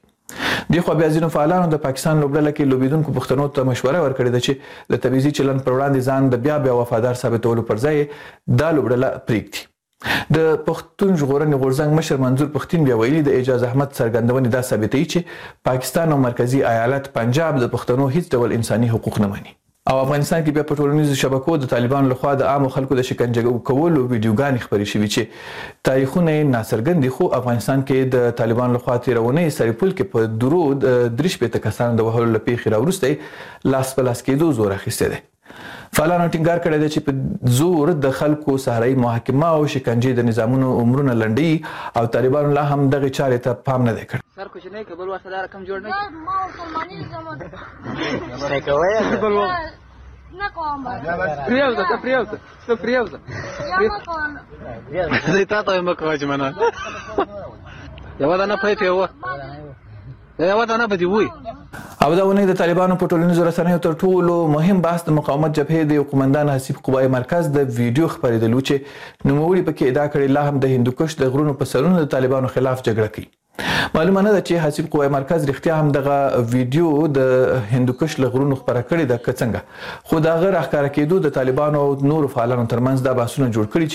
د خو بیا ځینو فعالانو د پاکستان لوبډله کې لوبیدونکو پښتنو ته مشوره ورکړې ده چې د تبعیضي چلن پر وړاندې ځان د بیا وفادار ثابتولو پر ځای دا لوبډله پریږدي. د پښتون ژغورنې غورځنګ مشر منظور پښتين بیا ویلي د اعجاز احمد څرګندونې دا ثابتوي چې پاکستان او مرکزی ایالت پنجاب د پښتنو هیڅ ډول انساني حقوق نه مني. او افغانستان کې بیا په ټولنیزو شبکو د طالبانو لخوا د عامو خلکو د شکنجه کولو ویډیوګانې خپرې شوې چې تاریخونه ناڅرګند دي خو افغانستان کې د طالبانو لخوا تیرونې سریپل کې په درود درش په کسانو د وهلو لپاره راوړسته لاس په لاس کېدو زور اخیسته ده. فعالانو ټینګار کړی دی چې په زور د خلکو صحرایي محاکمه او شکنجې د نظامونو عمرونه لنډي او طالبانو لا هم دغه چارې ته پام نه دی کړی. سر کوچنی کبل وسدار کم جوړ نه ما مسلمانۍ زمون څه کوي کبل نه کوم پریوزه ته پریوزه څه پریوزه یا ما کوم دې تاسو یې مکو چې منه یو دا نه پېته یو یو دا نه بدی وای. او دا ونې د طالبانو په ټولنیزو رسنیو تر ټولو مهم بحث د مقاومت جبهې د قومندان حسیب قوای مرکز د ویډیو خبرېدلو چې نوموړي پکې ادعا کړې لا هم د هندوکش د غرونو په سرونو د طالبانو خلاف جګړه کوي. معلومه نه ده چې حسیب قوای مرکز رښتیا هم دغه ویډیو د هندوکش له غرونو خبره کړې ده که څنګه خو دا غیر ښکاره کېدو د طالبانو او نورو فعالانو ترمنځ دا بحثونه جوړ کړي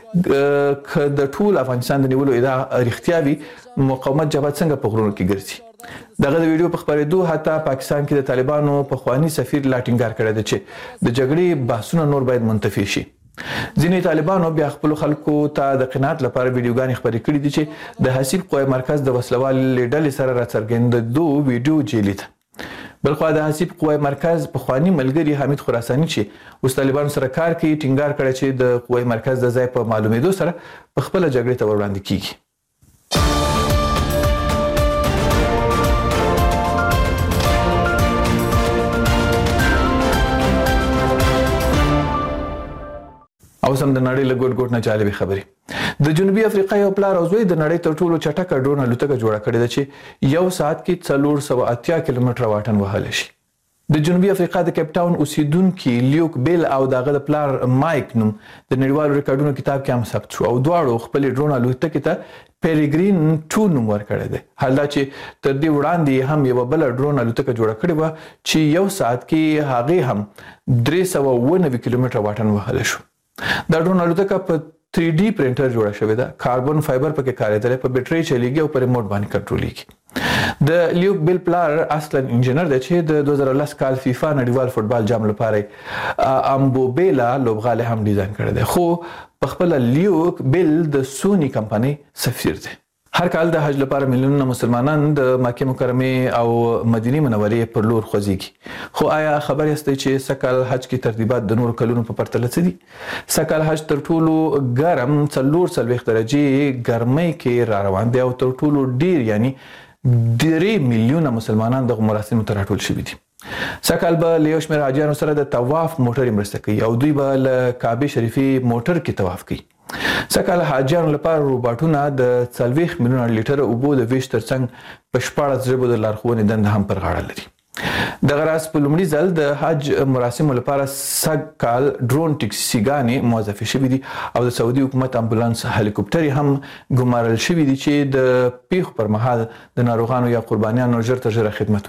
چې د ټول افغانستان د نیولو ادعا رښتیا وي مقاومت جبهه څنګه په غرونو کې ګرځي. دغه د ویډیو په خبرېدو حتی پاکستان کې د طالبانو پخوانی سفیر لا ټینګار کړی دی چې د جګړې بحثونه نور باید منتفي شي. ځینې طالبانو بیا خپل خلکو ته د قناعت لپاره ویډیوګانې خبرې کړې دي چې د حسیب قوای مرکز د وسلوال ډلې سره راڅرګندېدو ویډیو جعلي ده. بلخوا د حسیب قوای مرکز پخوانی ملګری حمید خراساني چې اوس طالبانو سره کار کوي ټینګار کړی چې د قوای مرکز د ځای په معلومېدو سره په خپل جګړې ته وړاندې کیږي. او سم د نړۍ له ګوټ نه جالبې خبرې. د جنوبي افریقا یو پلار او زوی د نړۍ تر ټولو چټکه ډرون الوتکه جوړه کړې ده چې یو ساعت کې 480 کیلومتره واټن وهلی شي. د جنوبي افریقا د کیپ ټاون اوسیدونکي لیوک بیل او دغه د پلار مایک نوم د نړیوالو ریکارډونو کتاب کې هم ثبت شو او دواړو خپل ډرون الوتکې ته پیریګرین 2 نوم ورکړی دی. حال دا چې تر دې وړاندې هم یو بل ډرون الوتکه جوړه کړې و چې یو ساعت کې هغه هم 390 کیلومتره واټن وهلی شو. دا ډرون الوتکه په 3D پرینټر جوړه شوې ده. کاربن فایبر پکې کارېدل په بیټرۍ چلیږي او په ریموټ باندې کنټرولېږي. د لیوک بیل پلار اصلا انجینر دی چې د 2010 کال فیفا نړیوال فوتبال جام لپاره امبوبیلا لوبغالی هم ډیزاین کړی دی خو په خپل لیوک بیل د سونی کمپنۍ سفیر دی. هر کال د حج لپاره میلیونونه مسلمانان د مکه مکرمه او مدینه منورې پر لور خوځيږي. خو آیا خبر یاست چې سکل حج کې ترتیبات د نور کلونو په پرتله څه دي؟ سکل حج تر ټولو ګرم 440 درجه ګرمۍ کې را روان دی او تر ټولو ډیر یعنی 3 میلیونه مسلمانان د مراسمو ته راټول شوي دي. سکل به له شمیر حاجیانو سره د طواف موټر مرسته کوي او دوی به له کعبه شریفي موټر کې طواف کوي. سکل حاجیانو لپاره روباټونه د 40 میلیونه لیټر اوبو د ویش ترڅنګ په 14 ژبو د لارښوونې دنده هم پر غاړه لري. دغه راز په لومړي ځل د حج مراسمو لپاره سکل ډرون ټیکسیګانې موظفې شوي دي او د سعودي حکومت امبولانس هلیکوپټرې هم ګمارل شوي دي چې د پیښو پر مهال د ناروغانو یا قربانیانو ژر تر ژره خدمت وشي.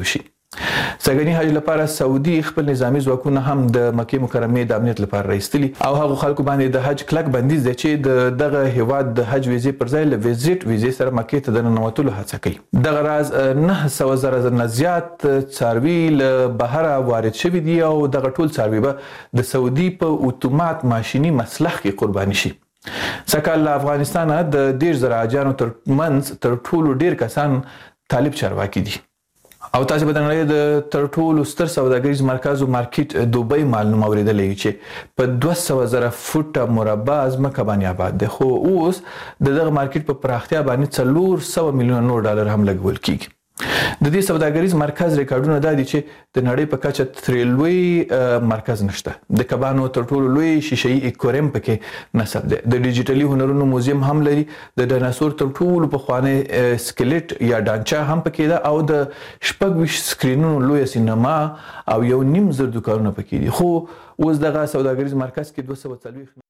سګنی حج لپاره سعودي خپل نظامی ځواکونه هم د مکه مکرمه د امنیت لپاره راستلي او هغه خلکو باندې د حج کلک بندیز دی چې دغه هیواد د حج ویزې پر ځای له ویزټ ویزې سره مکه ته د ننوتلو هڅه کوي. دغه راز 900,000 نه زیات څاروي له بهره وارد شوي دي او دغه ټول څاروي به د سعودي په اتومات ماشيني مسلخ کې قرباني شي. سکهال له افغانستانه د 10,000 حاجیانو تر منځ تر ټولو ډیر کسان طالب چارواکي دي. او تاسو به د نړۍ د تر ټولو ستر سوداګریز مرکز او مارکیټ دوبۍ معلومه اوریدلې چې په 200,000 فوټه مربع ځمکه باندې آباد دی، خو اوس دغه مارکیټ په پراختیا باندې 400 میلیون ډالر هم لګول کیږي. د دې سوداګریز مرکز ریکارډونه دا دي چې د نړۍ په کچه ترې لوی مرکز نشته. د کبانو تر ټولو لوی شیشه‌ای اکواریم پکې نصب دی. د ډیجیټلي هنرونو موزیم هم لري. د ډایناسور تر ټولو پخوانی سکلیټ یا ډانچه هم پکې ده او د 26 سکرینونو لوی سینما او 1.5 زره دکانونه پکې دي. خو اوس دغه سوداګریز مرکز کې 240